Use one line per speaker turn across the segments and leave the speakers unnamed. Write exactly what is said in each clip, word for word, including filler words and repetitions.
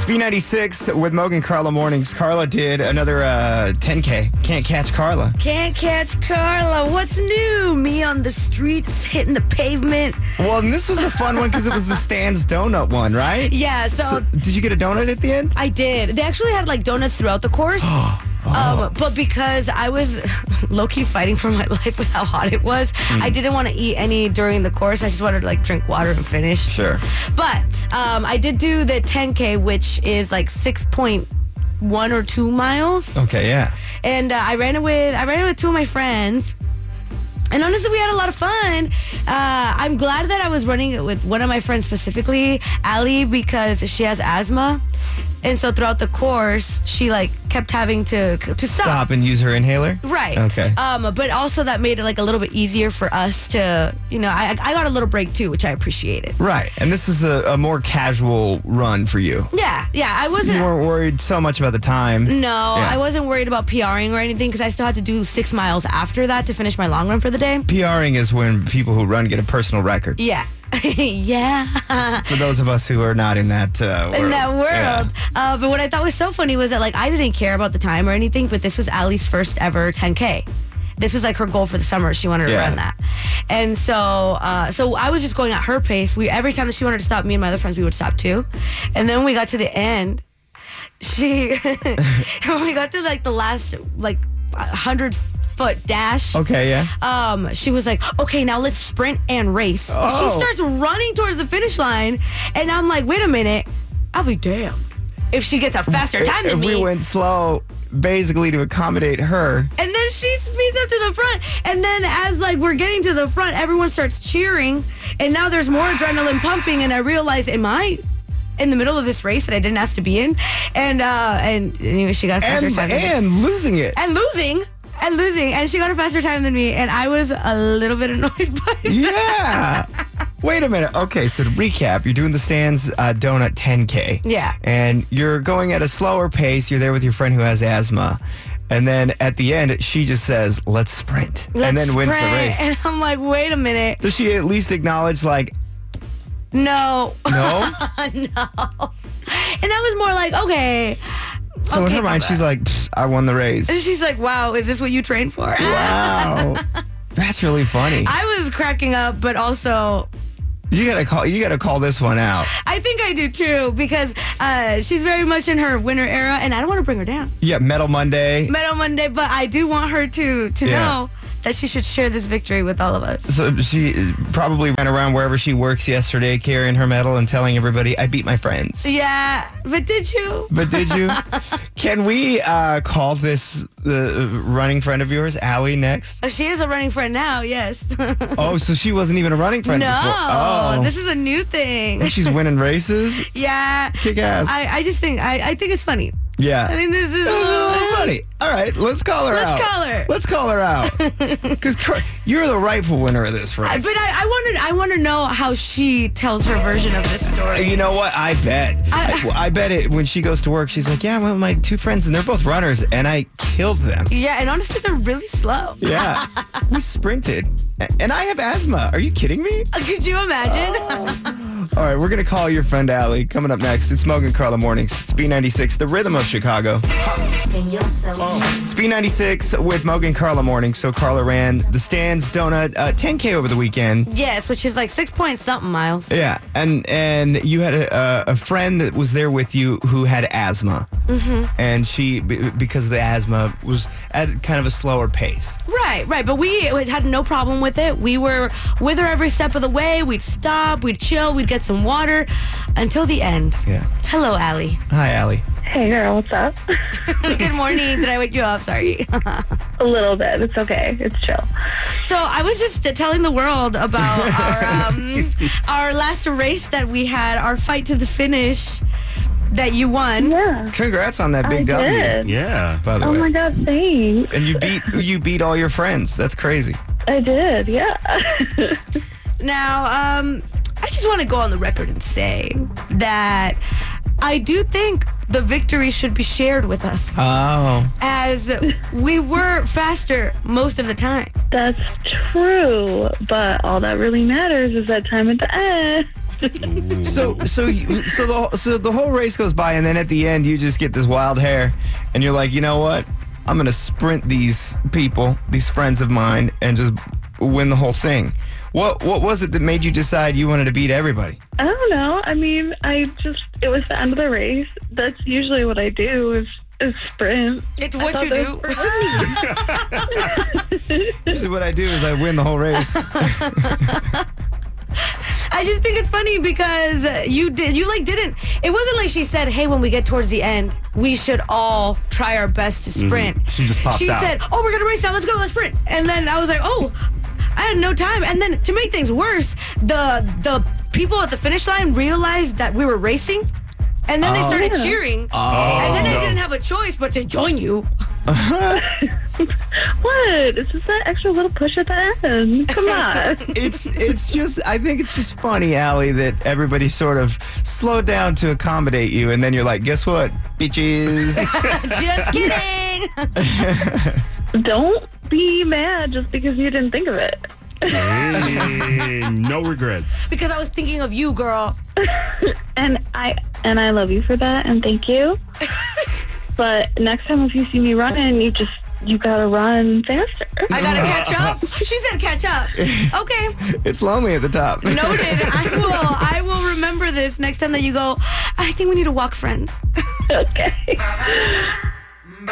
It's B ninety-six with Mogan Carla Mornings. Carla did another uh, ten K. Can't catch Carla.
Can't catch Carla. What's new? Me on the streets, hitting the pavement.
Well, and this was a fun one because it was the Stan's Donut one, right?
Yeah, so,
So, did you get a donut at the end?
I did. They actually had like donuts throughout the course. Um, but because I was low-key fighting for my life with how hot it was, I didn't want to eat any during the course. I just wanted to like drink water and finish.
Sure.
But um, I did do the ten K, which is like six point one or two miles.
Okay, yeah.
And uh, I ran it with I ran it with two of my friends. And honestly, we had a lot of fun. Uh, I'm glad that I was running it with one of my friends specifically, Allie, because she has asthma. And so throughout the course, she like kept having to to stop.
Stop and use her inhaler?
Right.
Okay.
Um, but also that made it like a little bit easier for us to, you know, I I got a little break too, which I appreciated.
Right. And this is a, a more casual run for you.
Yeah, yeah. I wasn't.
You weren't worried so much about the time.
No,
Yeah.
I wasn't worried about PRing or anything because I still had to do six miles after that to finish my long run for the day.
PRing is when people who run get a personal record.
Yeah. yeah.
For those of us who are not in that uh, world.
In that
Yeah.
world. Uh, but what I thought was so funny was that, like, I didn't care about the time or anything, but this was Allie's first ever ten K. This was like her goal for the summer. She wanted to
Yeah.
run that. And so uh, so I was just going at her pace. We Every time that she wanted to stop, me and my other friends, we would stop too. And then when we got to the end, she, when we got to like the last, like, one hundred foot dash.
Okay, yeah.
Um, she was like, okay, now let's sprint and race.
Oh.
She starts running towards the finish line, and I'm like, wait a minute, I'll be damned if she gets a faster time
if
than me.
we went slow, basically to accommodate her.
And then she speeds up to the front, and then as like we're getting to the front, everyone starts cheering, and now there's more adrenaline pumping, and I realize, am I in the middle of this race that I didn't ask to be in? And uh, and anyway, she got a faster
And,
time than me.
and losing it.
and losing. And losing, and she got a faster time than me, and I was a little bit annoyed by it.
Yeah. Wait a minute. Okay, so to recap, you're doing the Stan's uh, Donut ten K.
Yeah.
And you're going at a slower pace. You're there with your friend who has asthma. And then at the end, she just says, let's sprint.
Let's
and then wins the
sprint.
race.
And I'm like, wait a minute.
Does she at least acknowledge, like,
No.
no?
no. And I was more like, okay.
So
okay,
in her mind,
Papa.
she's like, "Pfft, I won the race.
And she's like, wow, is this what you trained for?
Wow. That's really funny.
I was cracking up, but also
You gotta call you gotta call this one out.
I think I do too, because uh, she's very much in her winter era, and I don't want to bring her down.
Yeah, Metal Monday.
Metal Monday, but I do want her to to
Yeah.
know that she should share this victory with all of us.
So she probably ran around wherever she works yesterday carrying her medal and telling everybody, I beat my friends.
Yeah, but did you?
But did you? Can we uh, call this the running friend of yours, Allie, next?
She is a running friend now, yes.
Oh, so she wasn't even a running friend
no,
before. Oh.
this is a new thing.
She's winning races?
Yeah.
Kick ass.
I, I just think, I, I think it's funny.
Yeah.
I think this is
This is a little funny. All right, let's call her out.
Let's call her.
Let's call her out. Because you're the rightful winner of this race.
But I, I wanted, I want to know how she tells her version of this story.
You know what? I bet.
I-
I, I bet it when she goes to work, she's like, yeah, I went with my two friends, and they're both runners, and I killed them.
Yeah, and honestly, they're really slow.
Yeah. We sprinted. And I have asthma. Are you kidding me?
Could you imagine?
All right, we're going to call your friend Allie. Coming up next, it's Mogan Carla Mornings. It's B ninety-six, the rhythm of Chicago. It's B ninety-six with Mogan Carla Mornings. So Carla ran the Stan's Donut uh, ten K over the weekend.
Yes, which is like six point something miles.
Yeah, and and you had a, a friend that was there with you who had asthma. Mm-hmm. And she, b- because of the asthma, was at kind of a slower pace.
Right, right. But we had no problem with it. We were with her every step of the way. We'd stop, we'd chill, we'd get some water until the end.
Yeah.
Hello, Allie.
Hi, Allie.
Hey girl, what's up?
Good morning. Did I wake you up? Sorry.
A little bit. It's okay. It's chill.
So I was just telling the world about our um, our last race that we had, our fight to the finish that you won.
Yeah.
Congrats on that big
I
W.
did.
Yeah.
By the
Oh
way.
my god, thanks.
And you beat you beat all your friends. That's crazy.
I did, yeah.
Now, um, I just want to go on the record and say that I do think the victory should be shared with us,
Oh.
as we were faster most of the time.
That's true. But all that really matters is that time at the end.
So, so, you, so the so the whole race goes by, and then at the end, you just get this wild hair, and you're like, you know what? I'm gonna sprint these people, these friends of mine, and just win the whole thing. What what was it that made you decide you wanted to beat everybody?
I don't know. I mean, I just, it was the end of the race. That's usually what I do is, is sprint.
It's
I
what
thought
you
that
do.
was pretty-
Usually, what I do is I win the whole race.
I just think it's funny because you did, you like didn't, it wasn't like she said, hey, when we get towards the end, we should all try our best to sprint.
Mm-hmm. She just popped
She
out.
said, oh, we're going to race now. Let's go. Let's sprint. And then I was like, oh, I had no time. And then to make things worse, the the people at the finish line realized that we were racing. And then they started
Yeah.
cheering.
Oh,
and then I
no.
didn't have a choice but to join you.
What? It's just that extra little push at the end. Come on.
It's it's just I think it's just funny, Allie, that everybody sort of slowed down to accommodate you, and then you're like, guess what, bitches?
Just kidding.
Don't be mad just because you didn't think of it.
Hey, no regrets.
Because I was thinking of you, girl.
And I and I love you for that, and thank you. But next time if you see me running, you just you gotta run faster.
I gotta catch up. She said catch up. Okay.
It's lonely at the top.
Noted. I will. I will remember this next time that you go, I think we need to walk friends.
Okay.
B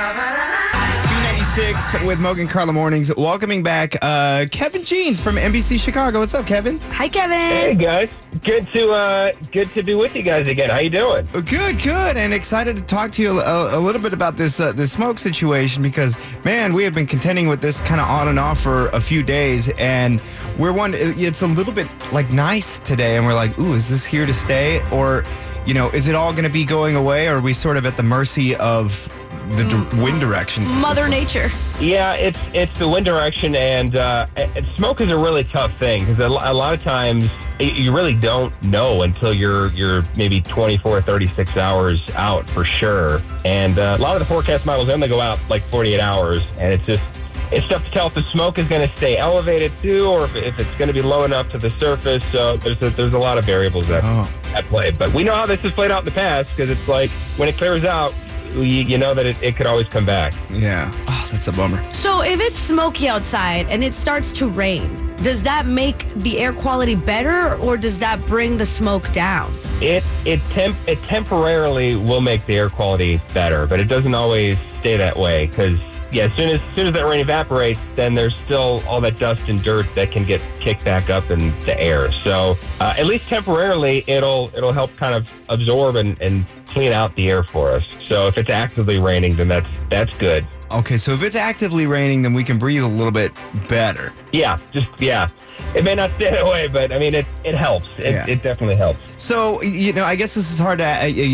ninety-six with Mogan Carla Mornings, welcoming back uh, Kevin Jeans from N B C Chicago. What's up, Kevin?
Hi, Kevin.
Hey guys, good to uh, good to be with you guys again. How you doing?
Good, good, and excited to talk to you a, a little bit about this uh, this smoke situation because, man, we have been contending with this kind of on and off for a few days, and we're one. It's a little bit like nice today, and we're like, ooh, is this here to stay, or, you know, is it all going to be going away, or are we sort of at the mercy of the di- wind directions?
Mother Nature.
Yeah, it's it's the wind direction, and uh, and smoke is a really tough thing because a, lo- a lot of times y- you really don't know until you're you're maybe twenty-four, thirty-six hours out for sure. And uh, a lot of the forecast models only go out like forty-eight hours, and it's just it's tough to tell if the smoke is going to stay elevated too, or if, if it's going to be low enough to the surface. So there's a, there's a lot of variables that
Oh.
at play. But we know how this has played out in the past because it's like when it clears out, you, you know that it, it could always come back.
Yeah. Oh, that's a bummer.
So if it's smoky outside and it starts to rain, does that make the air quality better or does that bring the smoke down?
It it temp it temporarily will make the air quality better, but it doesn't always stay that way because yeah, as soon as, as soon as that rain evaporates, then there's still all that dust and dirt that can get kicked back up in the air. So uh, at least temporarily, it'll it'll help kind of absorb and, and clean out the air for us. So if it's actively raining, then that's that's good.
Okay, so if it's actively raining, then we can breathe a little bit better.
Yeah, just yeah. It may not stay that way, but I mean, it it helps. It,
Yeah.
it definitely helps.
So, you know, I guess this is hard to uh, uh,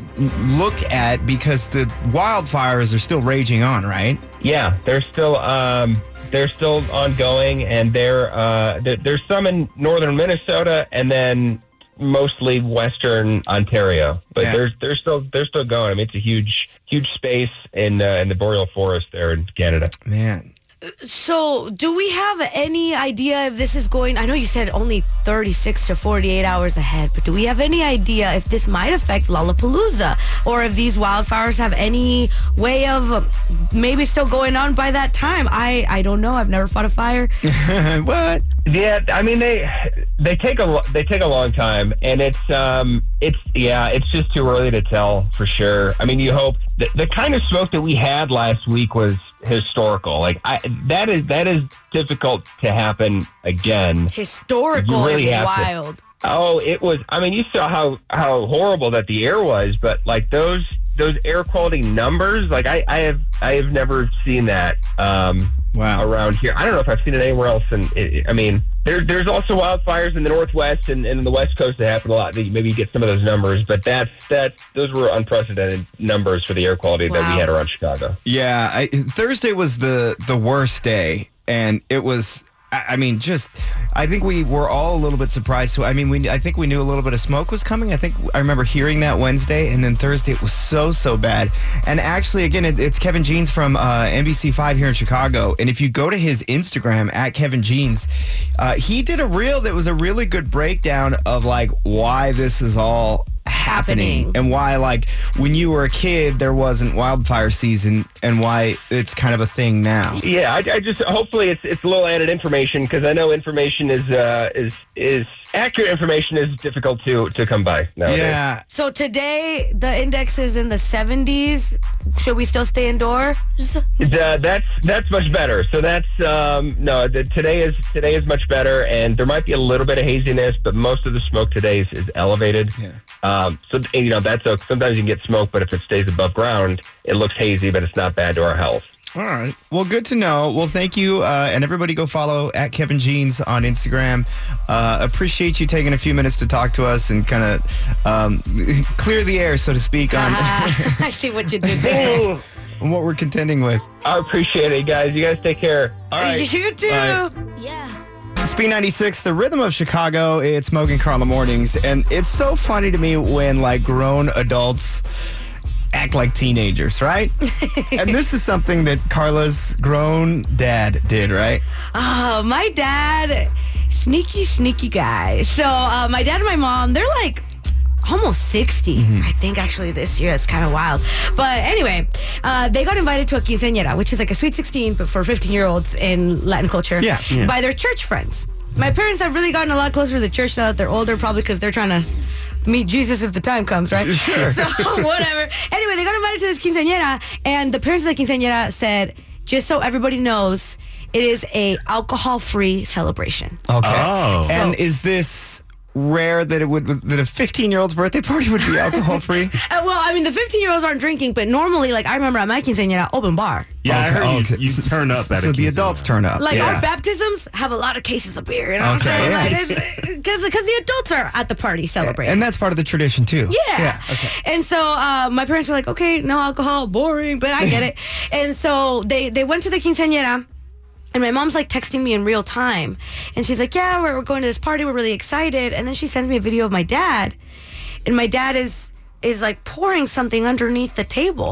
look at because the wildfires are still raging on, right?
Yeah, they're still um, they're still ongoing, and they're uh, there, there's some in northern Minnesota, and then mostly western Ontario. But
Yeah.
they're they're still they're still going. I mean, it's a huge huge space in uh, in the boreal forest there in Canada.
Man.
So do we have any idea if this is going, I know you said only thirty-six to forty-eight hours ahead, but do we have any idea if this might affect Lollapalooza or if these wildfires have any way of um, maybe still going on by that time? I, I don't know. I've never fought a fire.
What?
Yeah, I mean they they take a lo- they take a long time, and it's um it's yeah it's just too early to tell for sure. I mean, you hope the, the kind of smoke that we had last week was historical. Like I that is that is difficult to happen again.
Historical
You really
is
have to-
wild.
Oh, it was. I mean, you saw how how horrible that the air was, but like those those air quality numbers, like I, I have I have never seen that um,
Wow.
around here. I don't know if I've seen it anywhere else. And I mean, there there's also wildfires in the Northwest and, and in the West Coast that happen a lot. That you- Maybe you get some of those numbers, but that's that those were unprecedented numbers for the air quality that
Wow.
we had around Chicago.
Yeah, I, Thursday was the the worst day, and it was I, I mean, just, I think we were all a little bit surprised. So, I mean, we I think we knew a little bit of smoke was coming. I think I remember hearing that Wednesday, and then Thursday it was so, so bad. And actually, again, it, it's Kevin Jeans from uh, N B C five here in Chicago. And if you go to his Instagram, at Kevin Jeans, uh, he did a reel that was a really good breakdown of, like, why this is all happening,
happening
and why, like, when you were a kid there wasn't wildfire season, and why it's kind of a thing now.
Yeah, I, I just hopefully it's it's a little added information, because I know information is uh, is is accurate information is difficult to to come by nowadays.
Yeah.
So today the index is in the seventies. Should we still stay indoors?
Uh, that's that's much better. So that's um, no. The, today is today is much better, and there might be a little bit of haziness, but most of the smoke today is, is elevated.
Yeah.
Um, so and, you know that's a, sometimes you can get smoke, but if it stays above ground, it looks hazy, but it's not bad to our health.
All right. Well, good to know. Well, thank you. Uh, and everybody go follow at Kevin Jeans on Instagram. Uh, appreciate you taking a few minutes to talk to us and kind of um, clear the air, so to speak, on
I see what you did there.
on what we're contending with.
I appreciate it, guys. You guys take care.
All right.
You too.
All right.
Yeah.
It's B ninety-six, the rhythm of Chicago. It's Mogan Carla Mornings. And it's so funny to me when, like, grown adults act like teenagers, right? And this is something that Carla's grown dad did, right?
Oh, my dad, sneaky, sneaky guy. So uh, my dad and my mom, they're like almost sixty, mm-hmm. I think, actually, this year. It's kind of wild. But anyway, uh, they got invited to a quinceañera, which is like a sweet sixteen, but for fifteen-year-olds in Latin culture,
yeah, yeah.
by their church friends. My parents have really gotten a lot closer to the church now that they're older, probably because they're trying to meet Jesus if the time comes, right?
Sure.
So, whatever. Anyway, they got invited to this quinceañera, and the parents of the quinceañera said, just so everybody knows, it is a alcohol-free celebration.
Okay.
Oh.
And
So-
is this rare that it would that a fifteen-year-old's birthday party would be alcohol-free?
Uh, well, I mean, the fifteen-year-olds aren't drinking, but normally, like, I remember at my quinceañera, open bar.
Yeah, I heard you,
Okay.
you turn up at
so
a
So the
quinceañera.
adults turn up.
Like,
Yeah.
our baptisms have a lot of cases of beer, you know what
Okay,
I'm
yeah.
saying? Because like, the adults are at the party celebrating.
And that's part of the tradition, too.
Yeah.
Yeah. Okay.
And so uh, my parents were like, okay, no alcohol, boring, but I get it. And so they, they went to the quinceañera. And my mom's like texting me in real time. And she's like, yeah, we're, we're going to this party. We're really excited. And then she sends me a video of my dad. And my dad is is like pouring something underneath the table.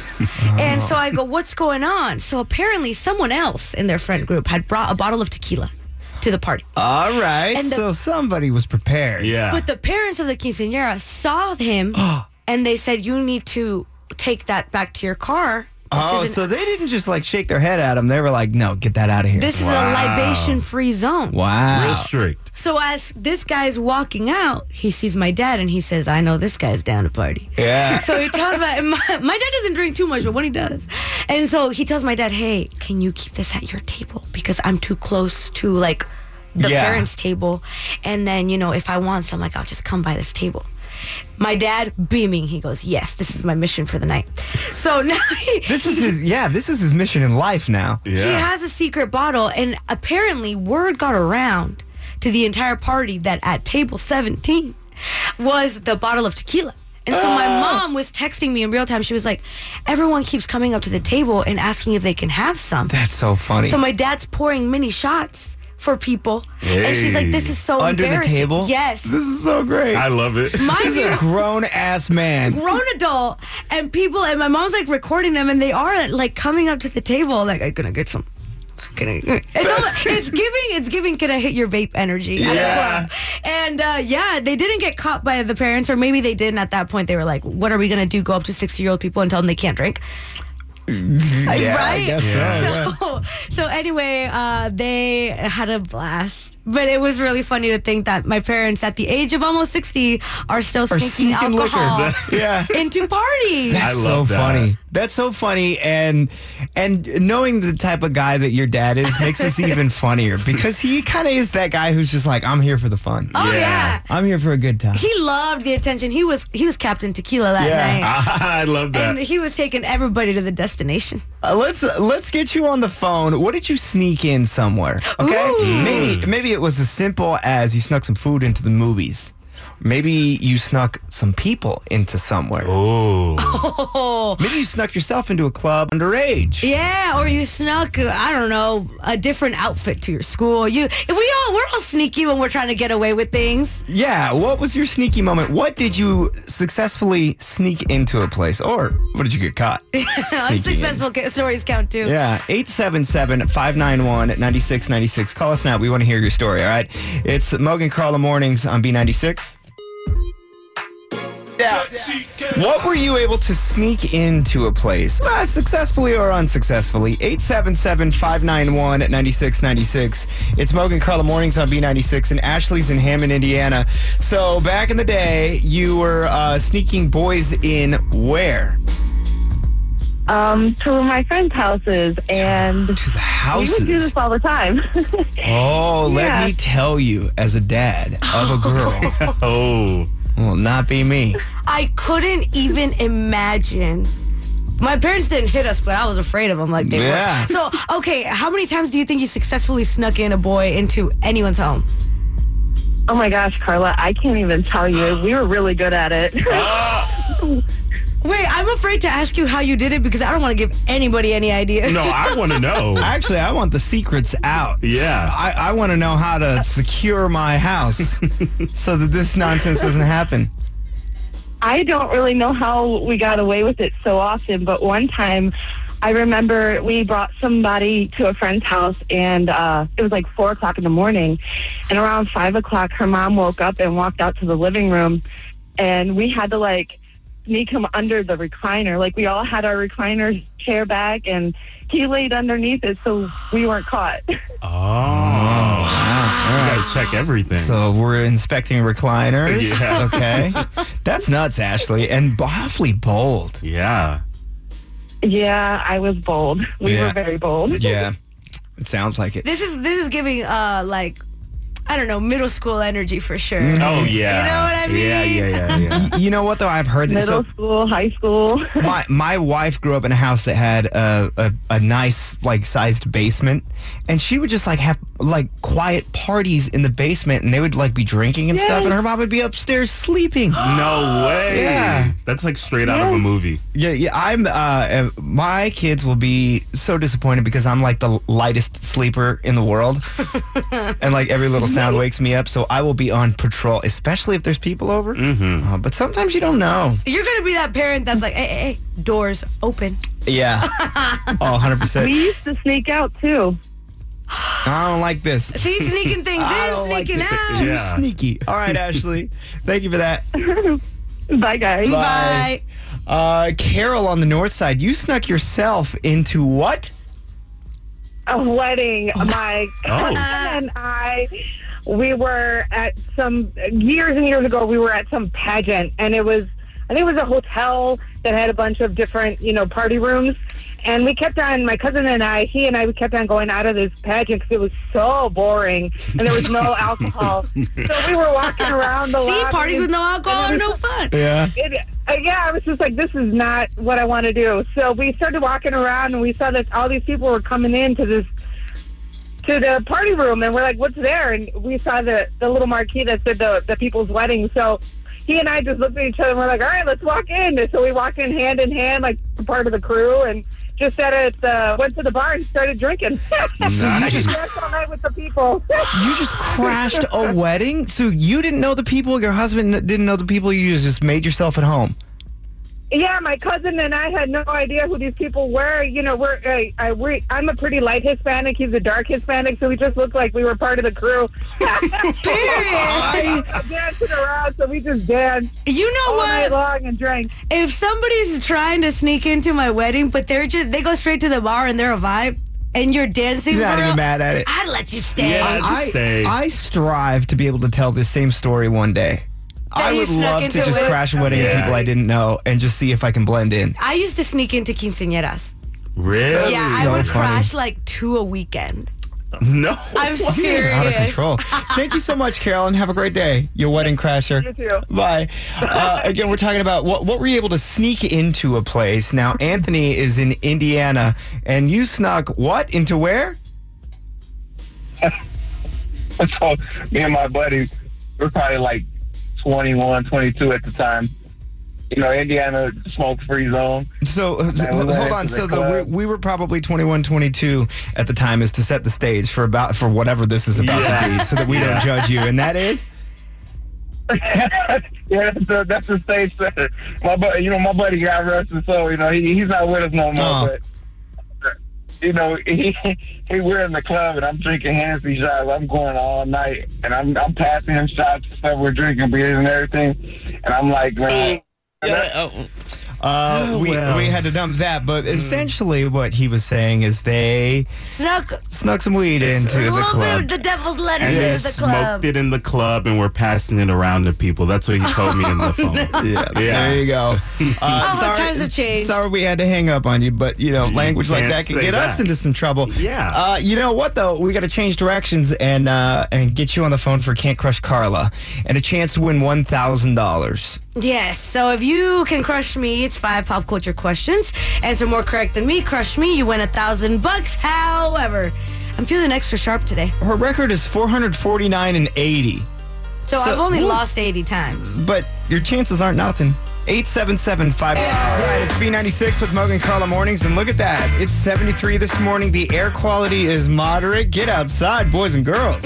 And so I go, what's going on? So apparently someone else in their friend group had brought a bottle of tequila to the party.
All right.
And the-
so somebody was prepared.
Yeah.
But the parents of the quinceañera saw him and they said, you need to take that back to your car. This
Oh,
is an-
so they didn't just like shake their head at him. They were like, no, get that out of here.
This is
Wow.
a libation-free zone.
Wow.
Real strict.
So as this guy's walking out, he sees my dad and he says, I know this guy's down to party.
Yeah.
So he tells my, my, my dad doesn't drink too much, but when he does. And so he tells my dad, hey, can you keep this at your table? Because I'm too close to, like, the
Yeah.
parents' table. And then, you know, if I want some, like, I'll just come by this table. My dad, beaming, he goes, yes, this is my mission for the night. So now he...
This is his, yeah, this is his mission in life now.
Yeah.
He has a secret bottle, and apparently word got around to the entire party that at table seventeen was the bottle of tequila. And so my mom was texting me in real time. She was like, everyone keeps coming up to the table and asking if they can have some.
That's so funny.
So my dad's pouring mini shots for people. And she's like, this is so
Under the
embarrassing.
table?
Yes.
This is so great.
I love it.
Mind
He's
you,
a grown ass man.
grown adult, and people, and my mom's like recording them, and they are like coming up to the table, like, I'm gonna get some. Can I, it's, almost, it's giving, it's giving. Can I hit your vape energy? at the
Yeah.
club. And uh, yeah, they didn't get caught by the parents, or maybe they did. And at that point, they were like, "What are we gonna do? Go up to sixty-year-old people and tell them they can't drink?" Like,
Yeah, I
right?
guess so, yeah.
So, so anyway, uh, they had a blast. But it was really funny to think that my parents, at the age of almost sixty, are still
Or
sneaking
sneaking
alcohol
liquor. Yeah.
into parties.
I
That's so
love that.
funny. That's so funny, and and knowing the type of guy that your dad is makes this even funnier because he kind of is that guy who's just like, I'm here for the fun.
Oh
Yeah.
yeah.
I'm here for a good time.
He loved the attention. He was he was Captain Tequila that
Yeah.
night.
I love that.
And he was taking everybody to the destination.
Uh, let's uh, let's get you on the phone. What did you sneak in somewhere? Okay,
Ooh.
maybe maybe it was as simple as you snuck some food into the movies, Maybe you snuck some people into somewhere.
Oh.
Oh.
Maybe you snuck yourself into a club underage.
Yeah, or you snuck, uh, I don't know, a different outfit to your school. You, we all, we're all sneaky when we're trying to get away with things.
Yeah, what was your sneaky moment? What did you successfully sneak into a place? Or what did you get caught?
Unsuccessful ca- stories count too.
Yeah, eight seven seven, five nine one, nine six nine six. Call us now. We want to hear your story, all right? It's Mogan Carla Mornings on B ninety-six. Yeah. What were you able to sneak into a place, uh, successfully or unsuccessfully? eight seven seven, five nine one, nine six nine six. It's Mogan Carla Mornings on B ninety-six, and Ashley's in Hammond, Indiana. So back in the day, you were uh, sneaking boys in where?
Um, to my friends' houses, and
To the
we would do
houses.
this all the time.
Oh, let
Yeah.
me tell you, as a dad of a girl,
Oh.
will not be me.
I couldn't even imagine. My parents didn't hit us, but I was afraid of them like they
Yeah.
were. So, okay, how many times do you think you successfully snuck in a boy into anyone's home?
Oh my gosh, Carla, I can't even tell you. We were really good at it.
Wait, I'm afraid to ask you how you did it because I don't want to give anybody any idea.
No, I want to know.
Actually, I want the secrets out.
Yeah.
I, I want to know how to secure my house so that this nonsense doesn't happen.
I don't really know how we got away with it so often, but one time I remember we brought somebody to a friend's house, and uh, it was like four o'clock in the morning. And around five o'clock, her mom woke up and walked out to the living room, and we had to like sneak him under the recliner. Like we all had our recliner chair back, and he laid underneath it so we weren't caught.
Oh. You guys check everything.
So we're inspecting recliners.
Yeah.
Okay. That's nuts, Ashley, and awfully bold.
Yeah.
Yeah, I was bold. We
Yeah.
were very bold.
Yeah. It sounds like it.
This is this is giving uh like I don't know, middle school energy for sure.
Oh, yeah.
You know what I mean?
Yeah, yeah, yeah, yeah.
Y- You know what, though? I've heard this.
Middle
So
school, high school.
my, my wife grew up in a house that had a, a, a nice, like, sized basement. And she would just, like, have, like, quiet parties in the basement. And they would, like, be drinking and stuff.
Yes.
And her mom would be upstairs sleeping.
No way.
Yeah.
That's like straight out of a movie.
Yeah, yeah. I'm. Uh, uh, my kids will be so disappointed because I'm like the lightest sleeper in the world, and like every little sound wakes me up. So I will be on patrol, especially if there's people over. Mm-hmm. Uh, but sometimes you don't know.
You're gonna be that parent that's like, hey, hey, hey, doors open.
Yeah. Oh, one hundred percent.
We used to sneak out too.
I don't like this.
See, sneaking things
I
in,
don't like
sneaking
this.
out.
Too
Yeah.
sneaky. All right, Ashley. Thank you for that.
Bye, guys.
Bye.
Uh, Carol on the north side, you snuck yourself into what?
A wedding. My
Oh.
cousin and I, we were at some, years and years ago, we were at some pageant, and it was, I think it was a hotel that had a bunch of different, you know, party rooms. And we kept on, my cousin and I, he and I, we kept on going out of this pageant because it was so boring and there was no alcohol. So we were walking around the
See,
lobby.
parties with no alcohol are
and it
no
was-
fun.
Yeah.
It, uh, yeah, I was just like, this is not what I want to do. So we started walking around, and we saw that all these people were coming into this, to the party room, and we're like, what's there? And we saw the, the little marquee that said the, the people's wedding. So he and I just looked at each other, and we're like, all right, let's walk in. And so we walked in hand in hand, like part of the crew, and just said it, uh, went to the bar and started drinking.
So you just
Danced all night with the people.
You just crashed a wedding? So you didn't know the people, your husband didn't know the people, you just made yourself at home?
Yeah, my cousin and I had no idea who these people were. You know, we're I, I, we, I'm a pretty light Hispanic. He's a dark Hispanic, so we just looked like we were part of the crew.
Period.
Dancing around, so we just danced
You know
all night
what?
long and drank.
If somebody's trying to sneak into my wedding, but they're just they go straight to the bar and they're a vibe, and you're dancing,
You're not
for
even
real,
mad at it.
I'd let you stay.
Yeah. Just
I,
stay.
I strive to be able to tell this same story one day. I
you
would
snuck
love to
into
just
it?
crash a wedding of
Yeah.
people I didn't know and just see if I can blend in.
I used to sneak into quinceañeras.
Really?
Yeah, I
so
would
funny.
crash like two a weekend.
No.
I'm serious.
Out of control. Thank you so much, Carolyn. Have a great day. You wedding crasher.
You too.
Bye. Uh, again, we're talking about what, what were you able to sneak into a place. Now, Anthony is in Indiana, and you snuck what into where?
So me and my buddy, we're probably like twenty-one, twenty-two at the time. You know, Indiana smoke-free zone.
So, uh,
And we went
hold on.
into the
So the,
club.
we, we were probably twenty-one, twenty-two at the time, is to set the stage for about for whatever this is about
Yeah.
to be, so that we
Yeah.
don't judge you. And that is?
yeah, that's the, that's the stage setter. My buddy, you know, my buddy got arrested, so you know he, he's not with us no more.
Oh.
But you know, he, he we're in the club and I'm drinking Hennessy shots. I'm going all night and I'm I'm passing him shots and stuff. We're drinking beers and everything, and I'm like, man.
Yeah, oh,
Uh,
Oh,
we,
well.
we had to dump that, but essentially what he was saying is they
Snuck
snuck some weed into
a
the
little bit
club.
of the devil's lettuce
and they
into the club.
smoked it in the club and were passing it around to people. That's what he told me in the phone.
Yeah,
Yeah.
there you go. Uh,
Oh, times have changed.
Sorry we had to hang up on you, but you know,
You
language like
can't
that can
say
get us
that.
into some trouble.
Yeah.
Uh, you know what though? We got to change directions and uh, and get you on the phone for Can't Crush Carla and a chance to win one thousand dollars.
Yes, so if you can crush me, it's five pop culture questions. Answer more correct than me, crush me, you win a thousand bucks. However, I'm feeling extra sharp today.
Her record is four hundred forty-nine and eighty,
So,
So-
I've only
Woo.
lost eighty times.
but your chances aren't nothing. eight seven seven five. All right, it's B ninety-six with Mogan Carla Mornings, and look at that. It's seventy-three this morning. The air quality is moderate. Get outside, boys and girls.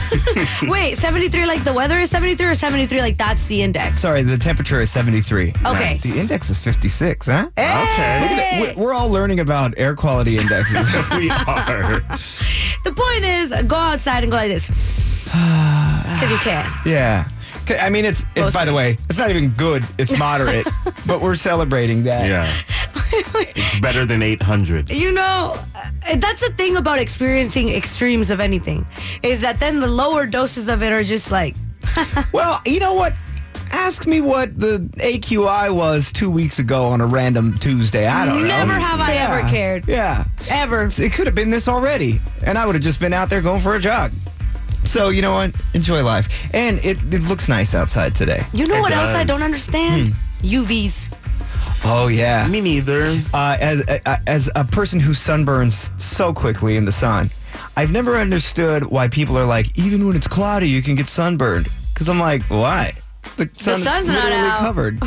Wait, seventy-three like the weather is seventy-three or seventy-three like that's the index?
Sorry, the temperature is seventy-three.
Okay.
The index is fifty-six, huh?
Hey!
We're- We're all learning about air quality indexes.
We are.
The point is, go outside and go like this. Because you can.
Yeah. 'Kay, I mean, it's, it,
Most
by the
of
way, it's not even good. It's moderate, but we're celebrating that.
Yeah. It's better than eight hundred.
You know, uh, that's the thing about experiencing extremes of anything, is that then the lower doses of it are just like,
Well, you know what? Ask me what the A Q I was two weeks ago on a random Tuesday. I don't know.
never have I
Yeah.
ever cared.
Yeah.
Ever.
It could have been this already, and I would have just been out there going for a jog. So, you know what? Enjoy life. And it, it looks nice outside today.
You know
It
what else I
does.
don't understand? U Vs.
Oh, yeah.
Me neither.
Uh, as, uh, as a person who sunburns so quickly in the sun, I've never understood why people are like, even when it's cloudy, you can get sunburned. Because I'm like, why? The sun
sun's
is
not
literally
out.
covered.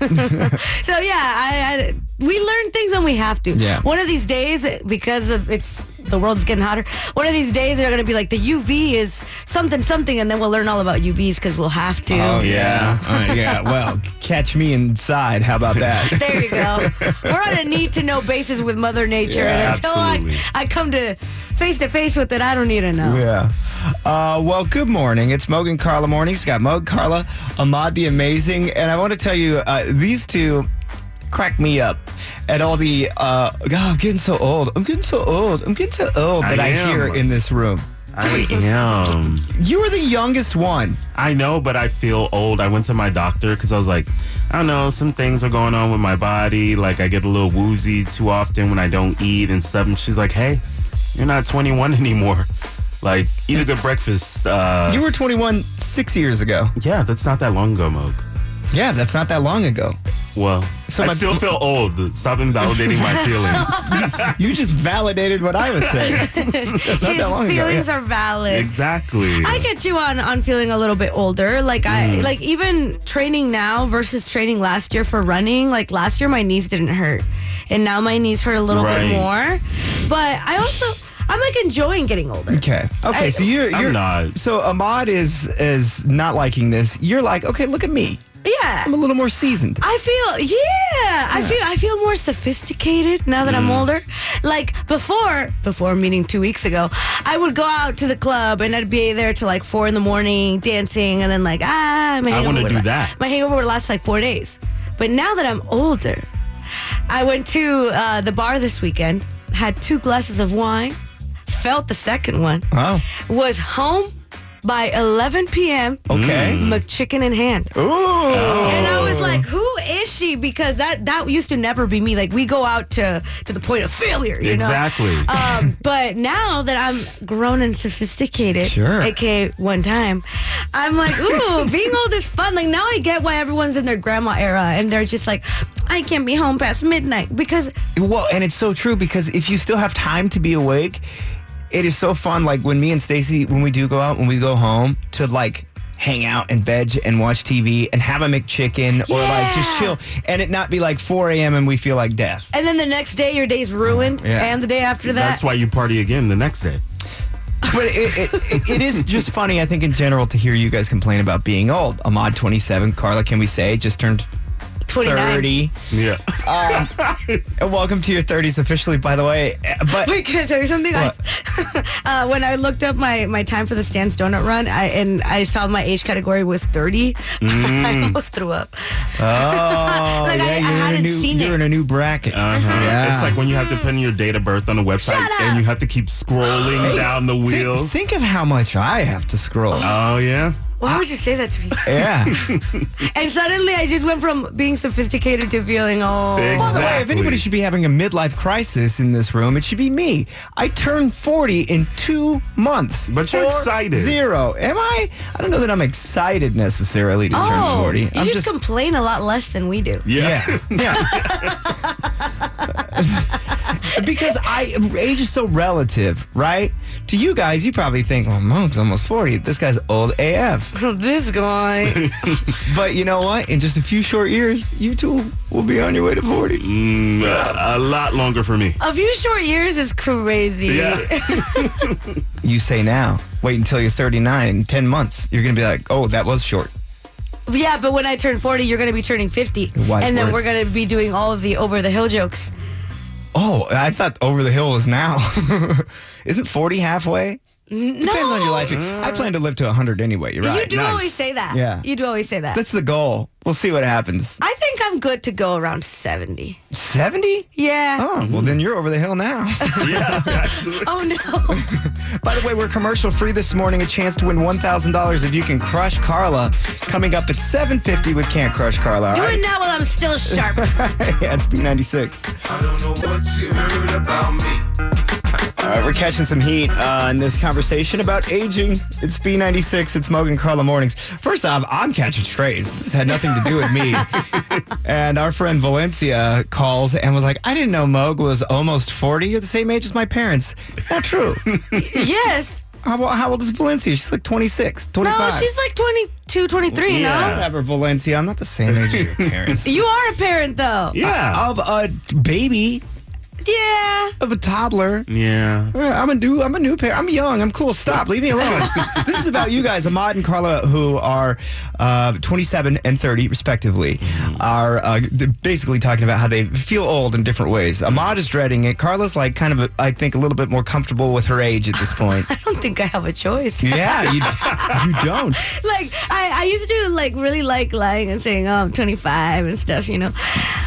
So yeah, I, I we learn things when we have to.
Yeah.
One of these days, because of it's the world's getting hotter. One of these days, they're gonna be like the U V is something something, and then we'll learn all about U Vs because we'll have to.
Oh,
Yeah.
Uh, yeah. Well, catch me inside. How about that?
There you go. We're on a need to know basis with Mother Nature,
Yeah,
and until I,
absolutely.
I come to face to face with it, I don't need to know.
Yeah. Uh, well, good morning. It's Mogan Carla Mornings. Got Mogan Carla, Ahmad the Amazing. And I want to tell you, uh, these two crack me up at all the, uh, God, I'm getting so old. I'm getting so old. I'm getting so old that I,
I am.
hear in this room.
I am.
You are the youngest one.
I know, but I feel old. I went to my doctor because I was like, I don't know, some things are going on with my body. Like I get a little woozy too often when I don't eat and stuff. And she's like, hey, you're not twenty-one anymore. Like, eat a good breakfast. Uh,
You were twenty-one six years ago.
yeah, that's not that long ago, Moog.
Yeah, that's not that long ago.
Well,
So
I
my-
still feel old. Stop invalidating my feelings.
You just validated what I was saying. That's not
His
that long ago.
feelings
yeah.
are valid.
Exactly.
I get you on on feeling a little bit older. Like I
Mm.
like even training now versus training last year for running. Like last year my knees didn't hurt, and now my knees hurt a little
Right.
bit more. But I also I'm like enjoying getting older.
Okay. Okay.
I-
so you're,
I'm
you're
not.
So Ahmad is is not liking this. You're like, okay, look at me.
Yeah.
I'm a little more seasoned.
I feel yeah, I feel I feel more sophisticated now that I'm older. Like before, before meaning two weeks ago, I would go out to the club and I'd be there till like four in the morning dancing, and then like ah, my
I
hangover
wanna
would
do
la-
that.
My hangover would last like four days. But now that I'm older, I went to uh, the bar this weekend, had two glasses of wine, felt the second one,
Wow.
was home by eleven p.m.
Okay.
McChicken in hand.
Ooh.
And I was like, who is she? Because that that used to never be me. Like we go out to to the point of failure, you
Exactly.
know. Um, but now that I'm grown and sophisticated,
Sure.
aka one time, I'm like, ooh, being old is fun. Like now I get why everyone's in their grandma era and they're just like, I can't be home past midnight because
Well, and it's so true because if you still have time to be awake, it is so fun. Like when me and Stacy, when we do go out, when we go home, to like hang out and veg and watch T V and have a McChicken or like just chill and it not be like four a.m. and we feel like death.
And then the next day, your day's ruined.
Yeah.
And the day after that.
That's why you party again the next day.
But it, it, it, it is just funny, I think, in general, to hear you guys complain about being old. Ahmad, twenty-seven. Carla, can we say, just turned
twenty-nine.
thirty.
Yeah.
Um, and welcome to your thirties officially, by the way. But
Wait, can I tell you something? I, uh, when I looked up my, my time for the Stan's Donut Run, I, and I saw my age category was thirty,
Mm.
I almost threw up.
oh,
Like,
yeah,
I- I
you're, in a
hadn't
new,
seen
you're
it.
in a new bracket.
Uh-huh.
Yeah.
It's like when you have to put in your date of birth on the website
Shut up.
and you have to keep scrolling down the wheel.
Think, think of how much I have to scroll.
Oh, yeah?
Why would you say that to me?
yeah.
And suddenly I just went from being sophisticated to feeling, oh.
By the way, if
Exactly.
anybody should be having a midlife crisis in this room, it should be me. I turned forty in two months.
But you're
Four,
excited.
Zero. Am I? I don't know that I'm excited necessarily to turn
Oh,
forty.
you
I'm
just, complain a lot less than we do.
Yeah.
Yeah. yeah. Because I age is so relative, right? To you guys, you probably think, well, Monk's almost forty. This guy's old A F.
This guy.
But you know what? In just a few short years, you two will be on your way to forty.
Mm, a lot longer for me.
A few short years is crazy.
Yeah.
You say now. Wait until you're thirty-nine. In ten months, you're going to be like, oh, that was short.
Yeah, but when I turn forty, you're going to be turning fifty.
Wise
and then
words.
we're going to be doing all of the over-the-hill jokes.
Oh, I thought over the hill was now. Isn't forty halfway?
No.
Depends on your life. I plan to live to one hundred anyway. You're right.
You do
Nice.
always say that.
Yeah.
You do always say that.
That's the goal. We'll see what happens.
I think I'm good to go around seventy.
seventy?
Yeah.
Oh, well, then you're over the hill now.
Yeah, actually.
Oh, no.
By the way, we're commercial free this morning. A chance to win one thousand dollars if you can crush Carla. Coming up at seven fifty with Can't Crush Carla. All
Do
right?
it now while I'm still sharp.
Yeah, it's B ninety-six.
I don't know what you heard about me.
All right, we're catching some heat uh, in this conversation about aging. It's B ninety-six. It's Mogan Carla Mornings. First off, I'm catching strays. This had nothing to do with me. And our friend Valencia calls and was like, I didn't know Moog was almost forty. You're the same age as my parents. Not true.
Yes.
how, how old is Valencia? She's like twenty-six, twenty-five.
No, she's like twenty-two, twenty-three,
Yeah.
Whatever, Valencia. I'm not the same age as your parents.
no? You are a parent, though.
Yeah.
Of a baby,
Yeah.
of a toddler.
Yeah.
Yeah, I'm a new, I'm a new parent. I'm young. I'm cool. Stop. Leave me alone. This is about you guys, Ahmad and Carla, who are uh, twenty-seven and thirty, respectively, are uh, they're basically talking about how they feel old in different ways. Ahmad is dreading it. Carla's like kind of, a, I think, a little bit more comfortable with her age at this point.
I don't think I have a choice.
Yeah, you, you don't.
Like, I, I used to, like, really like lying and saying, oh, I'm twenty-five and stuff, you know?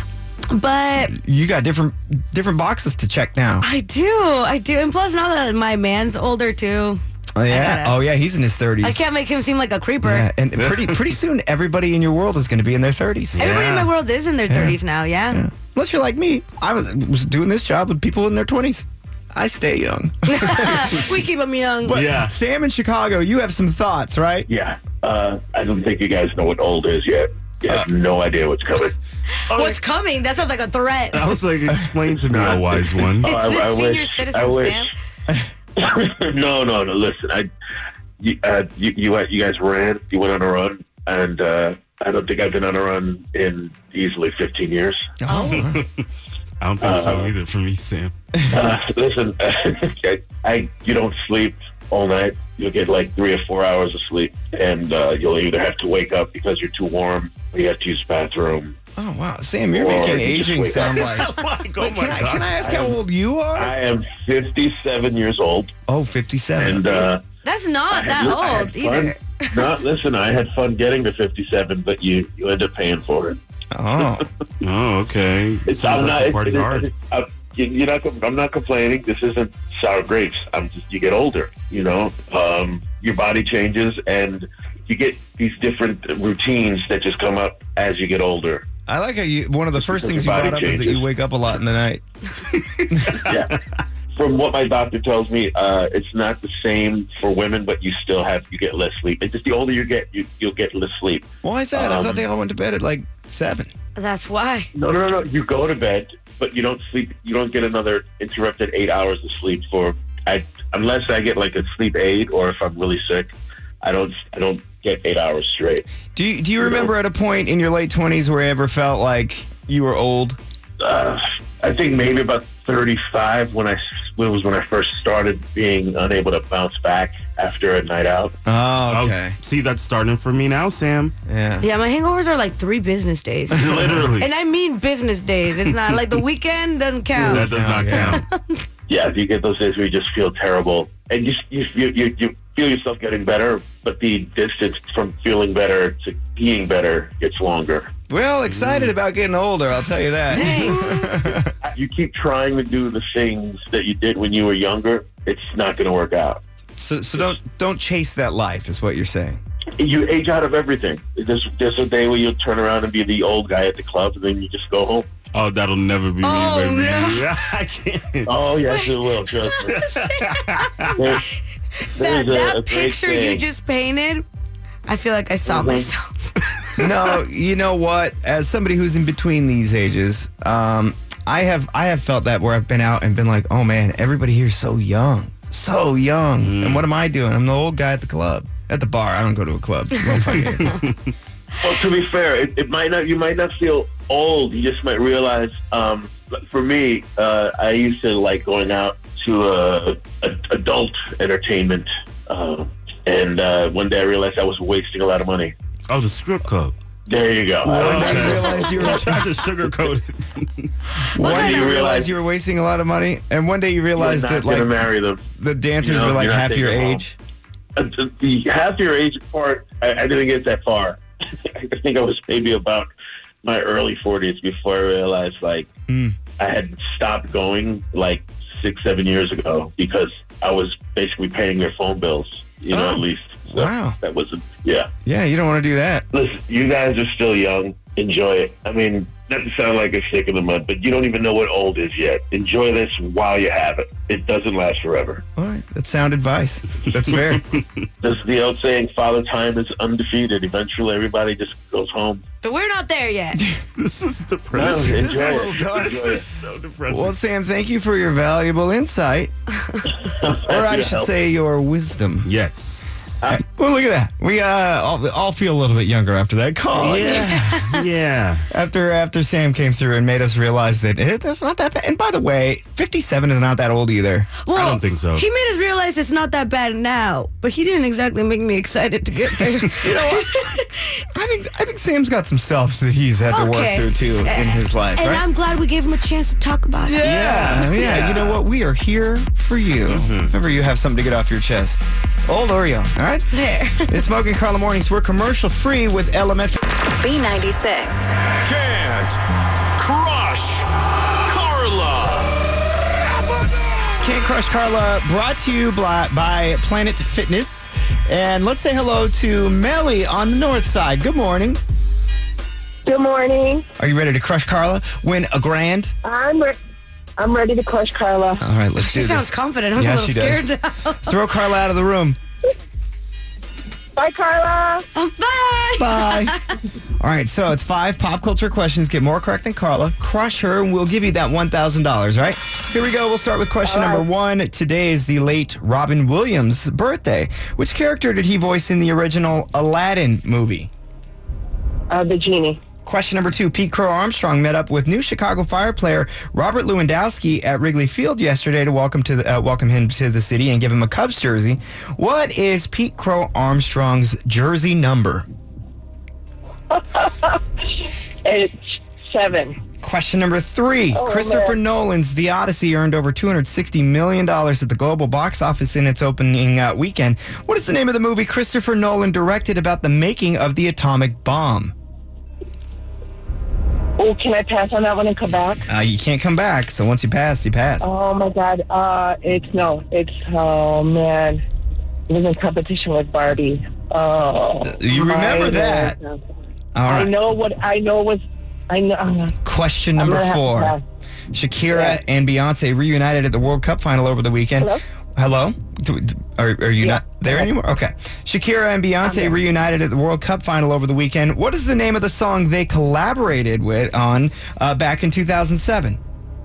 But
You got different different boxes to check now.
I do. I do. And plus, now that my man's older, too,
Oh yeah.
gotta-
Oh yeah. He's in his thirties.
I can't make him seem like a creeper.
Yeah, and pretty pretty soon, everybody in your world is going to be in their thirties.
Everybody in
Yeah.
my world is in their thirties now, yeah?
Unless you're like me, I was, was doing this job with people in their twenties. I stay young.
We keep them young.
But
Yeah.
Sam in Chicago, you have some thoughts, right?
Yeah, uh, I don't think you guys know what old is yet. You have no idea what's coming.
What's coming? That sounds like a threat.
I was like, explain to me, a wise one.
Oh, I-
Is
I
this senior
wish-
citizen,
I wish.
Sam?
no, no, no. Listen, I, you, uh, you, you, you guys ran. You went on a run, and uh, I don't think I've been on a run in easily fifteen years.
Oh.
I don't think so either for me, Sam.
Uh, listen, I, I, you don't sleep all night. You'll get like three or four hours of sleep, and uh, you'll either have to wake up because you're too warm, or you have to use the bathroom.
Oh, wow. Sam, you're
Or
making
you just
aging
wake
sound
up.
like...
Like, oh my
Can I,
God.
can I ask how old you are?
I am fifty-seven years old,
Oh, fifty-seven.
and uh,
That's not
I
that
had- I had
old either.
fun. No, listen, I had fun getting to fifty-seven, but you, you end up paying for it.
Oh.
Oh, okay. It sounds
I'm
like
not,
you party
it- it-
hard.
it- I'm, you- you're not, I'm not complaining. This isn't sour grapes. I'm just, you get older, you know, um, your body changes and you get these different routines that just come up as you get older.
I like how you... One of the first things you
Your body
brought up is that you
changes.
wake up a lot in the night.
Yeah. From what my doctor tells me, uh, it's not the same for women, but you still have, you get less sleep. It's just the older you get, you, you'll get less sleep.
Why is that? I
Um,
thought they all went to bed at like seven.
That's why.
No, no, no, no. You go to bed, but you don't sleep. You don't get another interrupted eight hours of sleep for, I, unless I get like a sleep aid or if I'm really sick. I don't, I don't get eight hours straight.
Do you, do you remember at a point in your late twenties where you ever felt like you were old?
Uh, I think maybe about thirty-five when I when it was when I first started being unable to bounce back after a night out.
Oh, okay.
Oh, see, that's starting for me now, Sam.
Yeah.
Yeah, my hangovers are like three business days.
Literally.
And I mean business days. It's not like the weekend doesn't count.
That does not
Yeah.
count.
Yeah, you get those days where you just feel terrible, and you you you, you, you feel yourself getting better, but the distance from feeling better to being better gets longer.
Well, excited about getting older, I'll tell you that.
Thanks.
You keep trying to do the things that you did when you were younger, it's not going to work out.
So, so don't don't chase that life, is what you're saying.
You age out of everything. There's, there's a day where you'll turn around and be the old guy at the club, and then you just go home.
Oh, that'll never be
Oh,
me, baby.
no.
I can't.
Oh, yes, it will. Trust me. There-
that
there's a- a
that
great
picture you
saying.
just painted, I feel like I saw
Mhm.
myself.
No, you know what? As somebody who's in between these ages, um, I have I have felt that where I've been out and been like, oh man, everybody here is so young, so young.
Mm.
And what am I doing? I'm the old guy at the club, at the bar. I don't go to a club. Don't fucking-
Well, to be fair, it, it might not. You might not feel old. You just might realize. Um, for me, uh, I used to like going out to uh, a, adult entertainment, uh, and uh, one day I realized I was wasting a lot of money.
Oh, the strip club.
There you go.
One day you realize you were
I tried to sugarcoat it.
one day
do
you
you
realize
realize-
you were wasting a lot of money, and one day you
You're
realized
not
that
going to
like
marry them.
the dancers
You know,
were like
you're not
half your
taking them home.
age.
Uh, the half your age part, I, I didn't get that far. I think I was maybe about my early forties before I realized like
Mm.
I had stopped going like six, seven years ago because I was basically paying their phone bills, you know,
Oh.
at least. So
Wow.
That wasn't, yeah.
Yeah, you don't want to do that.
Listen, you guys are still young. Enjoy it. I mean, not to sound like a stick in the mud, but you don't even know what old is yet. Enjoy this while you have it. It doesn't last forever.
All right, that's sound advice. That's fair.
There's the old saying, Father Time is undefeated. Eventually, everybody just goes home.
But we're not there yet.
This is
No,
depressing.
enjoy
This is a
it.
little dark.
This
Enjoy
is so depressing.
Well, Sam, thank you for your valuable insight, or I should say your wisdom.
yes.
Well, look at that. We uh, all, all feel a little bit younger after that call.
Yeah. Yeah.
After after Sam came through and made us realize that it, it's not that bad. And by the way, fifty-seven is not that old either.
Well,
I don't think so.
He made us realize it's not that bad now, but he didn't exactly make me excited to get there.
You know what? I think I think Sam's got some stuff that he's had to work
Okay.
through too in his life,
And
right?
I'm glad we gave him a chance to talk about it.
Yeah, yeah,
Yeah.
You know what? We are here for you. If ever you have something to get off your chest, old or young, all right?
There.
It's Mogan Carla Mornings. We're commercial free with L M F.
B ninety-six.
Can't crush Carla.
It's Can't Crush Carla, brought to you by, by Planet Fitness. And let's say hello to Melly on the north side. Good morning.
Good morning.
Are you ready to crush Carla? Win a grand?
I'm re- I'm ready to crush Carla.
All right, let's
She
do
sounds
this.
confident. I'm
Yeah,
a little
she does.
scared now.
Throw Carla out of the room.
Bye, Carla.
Um, bye.
Bye. All right, so it's five pop culture questions. Get more correct than Carla. Crush her, and we'll give you that one thousand dollars, all right? Here we go. We'll start with question
All right.
number one. Today is the late Robin Williams' birthday. Which character did he voice in the original Aladdin movie?
Uh, the genie.
Question number two. Pete Crow Armstrong met up with new Chicago Fire player Robert Lewandowski at Wrigley Field yesterday to welcome to the, uh, welcome him to the city and give him a Cubs jersey. What is Pete Crow Armstrong's jersey number?
It's seven.
Question number three.
Oh,
Christopher
man.
Nolan's The Odyssey earned over two hundred sixty million dollars at the global box office in its opening uh, weekend. What is the name of the movie Christopher Nolan directed about the making of the atomic bomb?
Oh, can I pass on that one and come back?
Uh, you can't come back, so once you pass, you pass.
Oh my God. Uh, it's no. It's oh man. It was in competition with Barbie. Oh.
You
my
remember that.
goodness.
All
I
right.
know what I know was. I know. uh,
Question
I'm
number
gonna have to
four.
pass.
Shakira
Yeah.
and Beyonce reunited at the World Cup final over the weekend.
Hello?
Hello? Do- do- Are, are you
Yeah.
not there anymore? Okay. Shakira and Beyonce
there.
reunited at the World Cup final over the weekend. What is the name of the song they collaborated with on uh, back in two thousand seven?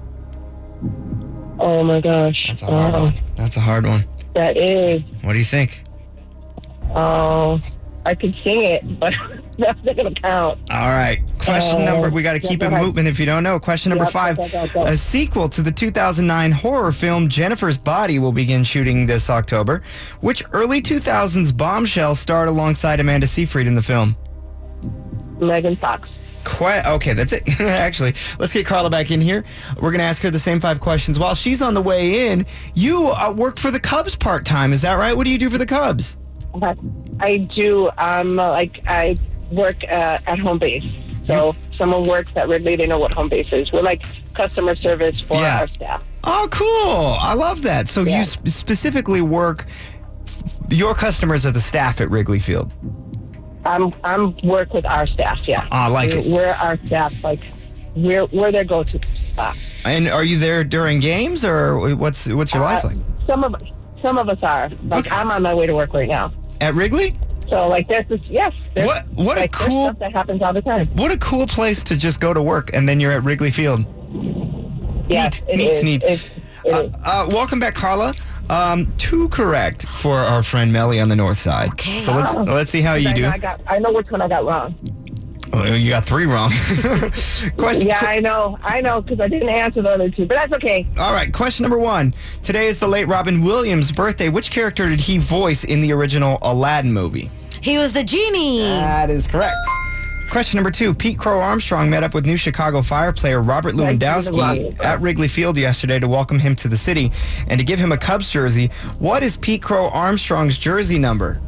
Oh my gosh.
That's a hard
Oh,
one. That's a hard one.
That is.
What do you think?
Oh, I could sing it, but that's not going to count.
All right. Question
Uh,
number, we got to
yeah,
keep
go
it
ahead.
moving if you don't know. Question number
Yep,
five.
go, go, go, go.
A sequel to the two thousand nine horror film Jennifer's Body will begin shooting this October. Which early two thousands bombshell starred alongside Amanda Seyfried in the film?
Megan Fox.
Que- okay, that's it. Actually, let's get Carla back in here. We're going to ask her the same five questions. While she's on the way in, you uh, work for the Cubs part-time. Is that right? What do you do for the Cubs?
I do, um, like, I work uh, at home base. So if someone works at Wrigley, they know what home base is. We're like customer service for
Yeah.
our staff.
Oh, cool. I love that. So
Yeah.
you sp- specifically work, your customers are the staff at Wrigley Field.
I'm I'm work with our staff, yeah.
I like
we're,
it.
We're our staff, like, we're, we're their go-to spot.
And are you there during games, or what's what's your life
Uh,
like?
Some of some of us are. Like,
Okay.
I'm on my way to work right now.
At Wrigley?
So, like, there's this, yes. There's,
What- what a
like, there's
cool-
stuff that happens all the time.
What a cool place to just go to work, and then you're at Wrigley Field.
Yes,
Neat,
it
neat,
is.
neat.
It's, it
Uh,
is.
uh, welcome back, Carla. Um, two correct for our friend Melly on the north side.
Okay.
So let's let's see how you
I
do.
know, I, got, I know which one I got wrong.
Oh, you got three wrong. Question.
Yeah, I know. I know, because I didn't answer the other two. But that's okay.
All right, question number one. Today is the late Robin Williams' birthday. Which character did he voice in the original Aladdin movie?
He was the genie.
That is correct. Question number two. Pete Crow Armstrong met up with new Chicago Fire player Robert
Right,
Lewandowski
right.
at Wrigley Field yesterday to welcome him to the city and to give him a Cubs jersey. What is Pete Crow Armstrong's jersey number?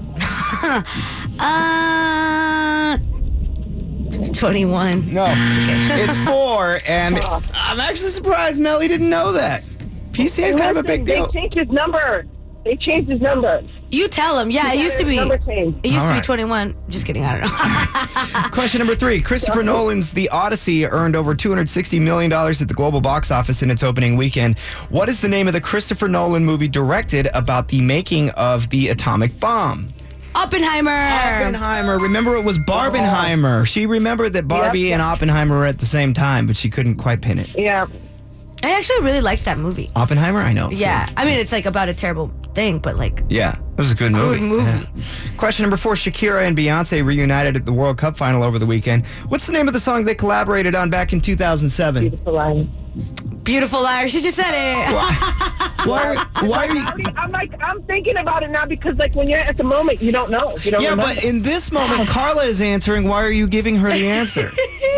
Uh, twenty-one.
No, it's four, and I'm actually surprised Melly didn't know that. P C A is kind of a big
Listen,
deal.
They changed his number. They changed his number.
You tell him. Yeah, it
He
used
got
to
his
be.
number changed.
It used
All
to
right.
be twenty-one. Just kidding. I don't know.
Question number three. Christopher Nolan's The Odyssey earned over two hundred sixty million dollars at the global box office in its opening weekend. What is the name of the Christopher Nolan movie directed about the making of the atomic bomb?
Oppenheimer.
Oppenheimer. Remember, it was Barbenheimer. She remembered that Barbie
Yep.
and Oppenheimer were at the same time, but she couldn't quite pin it.
Yeah.
I actually really liked that movie.
Oppenheimer? I know. it's
Yeah,
good.
I mean it's like about a terrible thing, but like
Yeah, it was a good movie.
Good movie.
Yeah. Question number four. Shakira and Beyonce reunited at the World Cup final over the weekend. What's the name of the song they collaborated on back in two thousand seven?
Beautiful line.
Beautiful Liar. She just said it.
Why, why are you...
I'm like, I'm thinking about it now because, like, when you're at the moment, you don't know. You don't
Yeah,
remember.
but in this moment, Carla is answering. Why are you giving her the answer?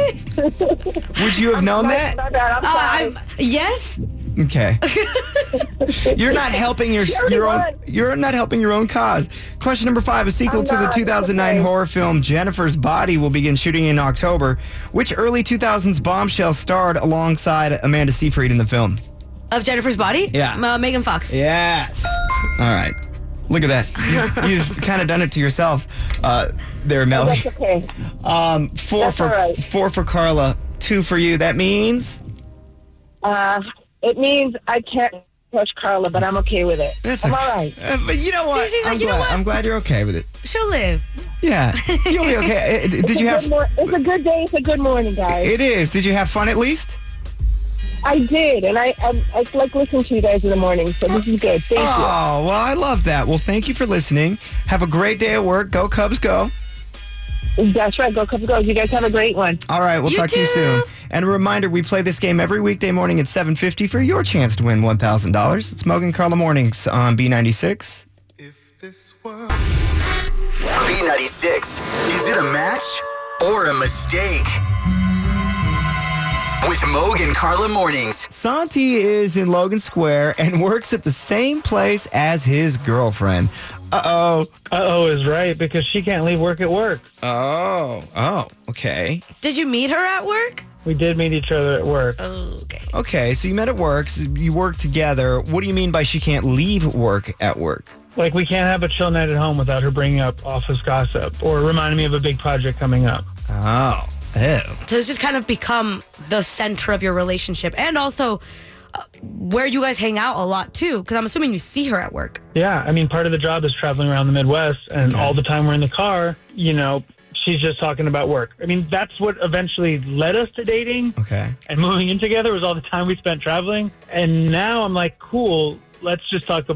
Would you have known
my,
that?
my bad. I'm
Uh,
sorry.
I'm, yes.
Okay. You're not helping your
already
your own.
won.
You're not helping your own cause. Question number five: A sequel
I'm
to the
not,
two thousand nine
okay.
horror film Jennifer's Body will begin shooting in October. Which early two thousands bombshell starred alongside Amanda Seyfried in the film?
Of Jennifer's Body?
Yeah.
Uh, Megan Fox.
Yes. All right. Look at that. You, you've kind of done it to yourself, uh, there, Melly.
That's okay.
Um, four
That's
for
all right.
four for Carla, two for you. That means
Uh, it means I can't push Carla, but I'm okay with it.
that's
I'm
okay.
all right.
Uh, but you know what?
She's like,
I'm
you know
glad.
what?
I'm glad you're okay with it.
She'll live.
Yeah, you'll be okay. Uh, Did
It's
you
a
have?
good mor- It's a good day. It's a good morning, guys.
It is. Did you have fun at least?
I did, and I, I I like listening to you guys in the morning, so this is good. Thank
Oh, well, I love that. Well, thank you for listening. Have a great day at work. Go Cubs, go.
you. That's right. Go Cubs, go. You guys have a great one.
All right, we'll
You
talk to you
too.
soon. And a reminder, we play this game every weekday morning at seven fifty for your chance to win one thousand dollars. It's Mogan Carla Mornings on B ninety-six.
If this were
B ninety-six, is it a match or a mistake? With Mogan Carla Mornings.
Santi is in Logan Square and works at the same place as his girlfriend. Uh-oh.
Uh-oh is right, because she can't leave work at work.
Oh. Oh, okay.
Did you meet her at work?
We did meet each other at work.
Oh, okay.
Okay, so you met at work, so you work together. What do you mean by she can't leave work at work?
Like, we can't have a chill night at home without her bringing up office gossip or reminding me of a big project coming up.
Oh. Ew.
So it's just kind of become the center of your relationship, and also uh, where you guys hang out a lot too. Because I'm assuming you see her at work.
Yeah, I mean, part of the job is traveling around the Midwest, and all the time we're in the car, you know, she's just talking about work. I mean, that's what eventually led us to dating
Okay.
and moving in together, was all the time we spent traveling. And now I'm like, cool, let's just talk about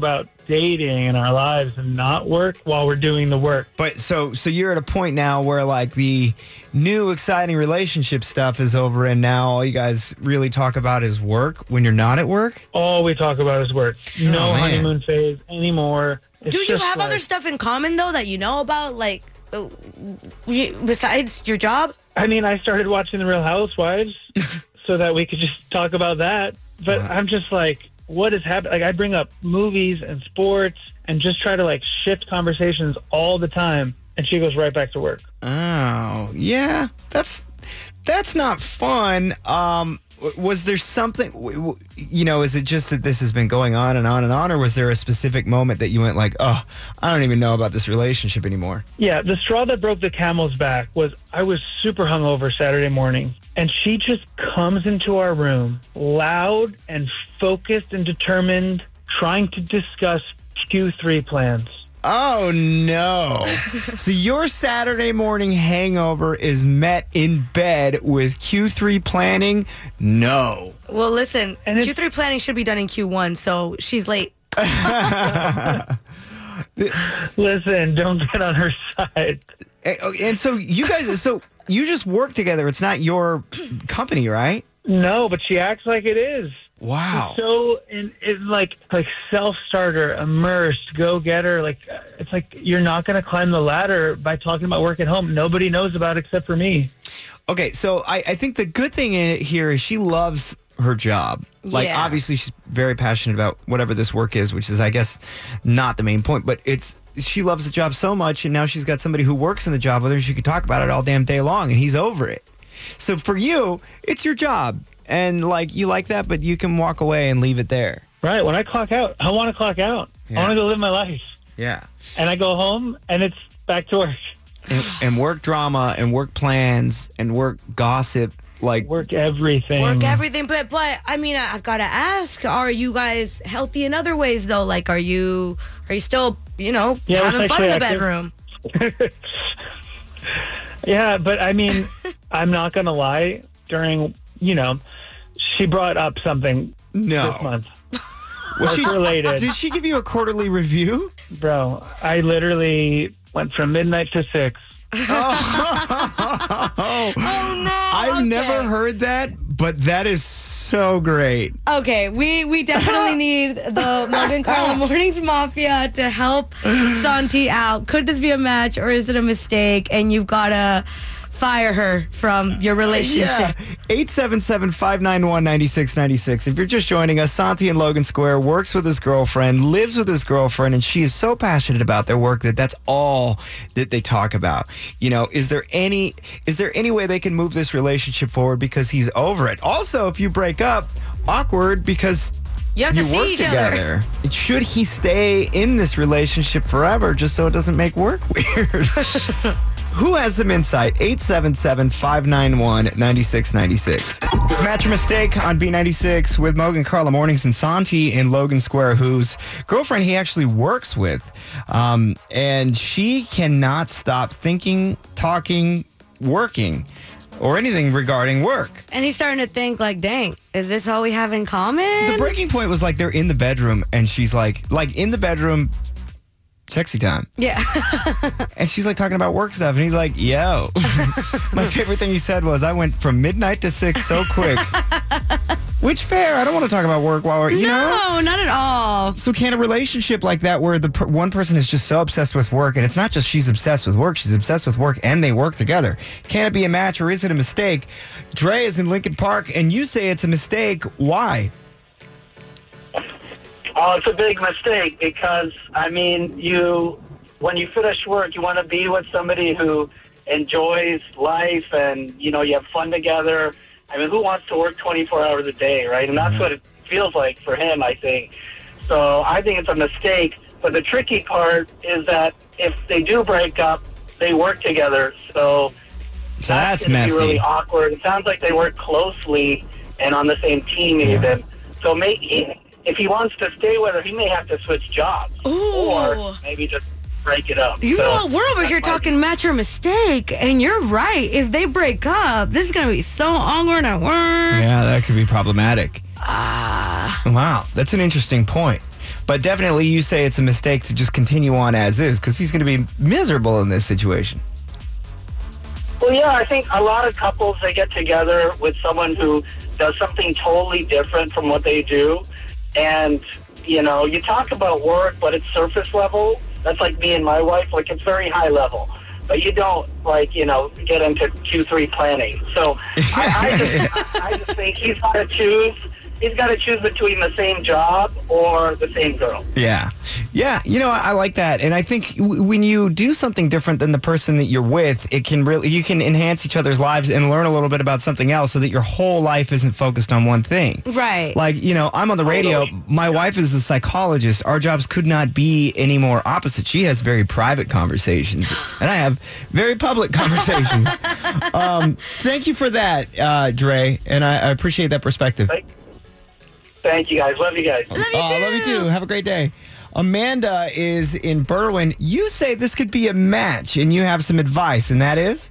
dating in our lives and not work while we're doing the work.
But so so you're at a point now where like the new exciting relationship stuff is over, and now all you guys really talk about is work when you're not at work?
All we talk about is work.
Oh,
no
man.
honeymoon phase anymore. It's
Do you
just
have
like-
other stuff in common, though, that you know about, like, uh, you- besides your job?
I mean, I started watching The Real Housewives so that we could just talk about that. But
Wow.
I'm just like, what is happening? Like, I bring up movies and sports and just try to, like, shift conversations all the time. And she goes right back to work.
Oh, yeah. That's that's not fun. Um, w- was there something, w- w- you know, is it just that this has been going on and on and on, or was there a specific moment that you went like, oh, I don't even know about this relationship anymore?
Yeah, the straw that broke the camel's back was I was super hungover Saturday morning, and she just comes into our room, loud and focused and determined, trying to discuss Q three plans.
Oh, no. So your Saturday morning hangover is met in bed with Q three planning? No.
Well, listen,
And it's-
Q three planning should be done in Q one, so she's late.
Listen, don't get on her side.
And, and so you guys, so you just work together. It's not your company, right?
No, but she acts like it is.
Wow.
So in, in like like self-starter, immersed, go-getter. Like it's like you're not going to climb the ladder by talking about work at home. Nobody knows about it except for me.
Okay, so I, I think the good thing in it here is she loves her job. Like,
Yeah.
obviously, she's very passionate about whatever this work is, which is, I guess, not the main point. But it's she loves the job so much, and now she's got somebody who works in the job with her. She could talk about it all damn day long, and he's over it. So for you, it's your job, and like you like that, but you can walk away and leave it there.
Right. When I clock out, I want to clock out.
Yeah.
I want to go live my life.
Yeah.
And I go home, and it's back to work.
And, and work drama, and work plans, and work gossip, like
Work everything.
Work everything, but but I mean, I, I've got to ask: are you guys healthy in other ways, though? Like, are you are you still, you know,
Yeah, we're
having fun in the
sexually
bedroom?
Yeah, but I mean, I'm not going to lie. During, you know, she brought up something
no.
this month.
Was she
Work-related.
Did she give you a quarterly review?
Bro, I literally went from midnight to six.
Oh,
Oh no!
I've
okay.
never heard that, but that is so great.
Okay, we we definitely need the Morgan Carla Mornings Mafia to help Santi out. Could this be a match or is it a mistake? And you've got to fire her from your relationship.
Yeah. eight seven seven, five nine one, nine six nine six. If you're just joining us, Santi in Logan Square works with his girlfriend, lives with his girlfriend, and she is so passionate about their work that that's all that they talk about. You know, is there any is there any way they can move this relationship forward because he's over it? Also, if you break up, awkward because
You have to
you
see
work
each other.
together. Should he stay in this relationship forever just so it doesn't make work weird? Who has some insight? eight seven seven, five nine one, nine six nine six. It's Match or Mistake on B ninety-six with Morgan Carla Mornings and Santi in Logan Square, whose girlfriend he actually works with. Um, and she cannot stop thinking, talking, working, or anything regarding work.
And he's starting to think like, dang, is this all we have in common?
The breaking point was like they're in the bedroom and she's like, like in the bedroom, sexy time.
Yeah.
And she's like talking about work stuff. And he's like, yo. My favorite thing he said was, I went from midnight to six so quick. Which fair. I don't want to talk about work while we're, you know?
No, not at all.
So can a relationship like that where the per- one person is just so obsessed with work, and it's not just she's obsessed with work, she's obsessed with work and they work together. Can it be a match or is it a mistake? Dre is in Lincoln Park and you say it's a mistake. Why?
Oh, it's a big mistake because, I mean, you when you finish work, you want to be with somebody who enjoys life and, you know, you have fun together. I mean, who wants to work twenty-four hours a day, right? And that's
Mm-hmm.
what it feels like for him, I think. So I think it's a mistake. But the tricky part is that if they do break up, they work together. So,
So that's
gonna
messy.
be really awkward. It sounds like they work closely and on the same team even. So maybe if he wants to stay with her, he may have to switch jobs.
Ooh.
Or maybe just break it up.
You
So
know what? We're over here talking match or mistake, and you're right. If they break up, this is going to be so awkward at work.
Yeah, that could be problematic.
Ah.
Wow, that's an interesting point. But definitely you say it's a mistake to just continue on as is because he's going to be miserable in this situation.
Well, yeah, I think a lot of couples, they get together with someone who does something totally different from what they do. And, you know, you talk about work, but it's surface level. That's like me and my wife. Like, it's very high level. But you don't, like, you know, get into Q three planning. So I, I, just, I just think he's got to choose. He's got to choose between the same job or the same girl.
Yeah. Yeah. You know, I, I like that. And I think w- when you do something different than the person that you're with, it can really, you can enhance each other's lives and learn a little bit about something else so that your whole life isn't focused on one thing.
Right.
Like, you know, I'm on the radio. My wife is a psychologist. Our jobs could not be any more opposite. She has very private conversations and I have very public conversations. um, thank you for that, uh, Dre. And I, I appreciate that perspective.
Thank- Thank you, guys. Love you guys.
Love you
oh,
too.
Love you too. Have a great day. Amanda is in Berwyn. You say this could be a match, and you have some advice, and that is?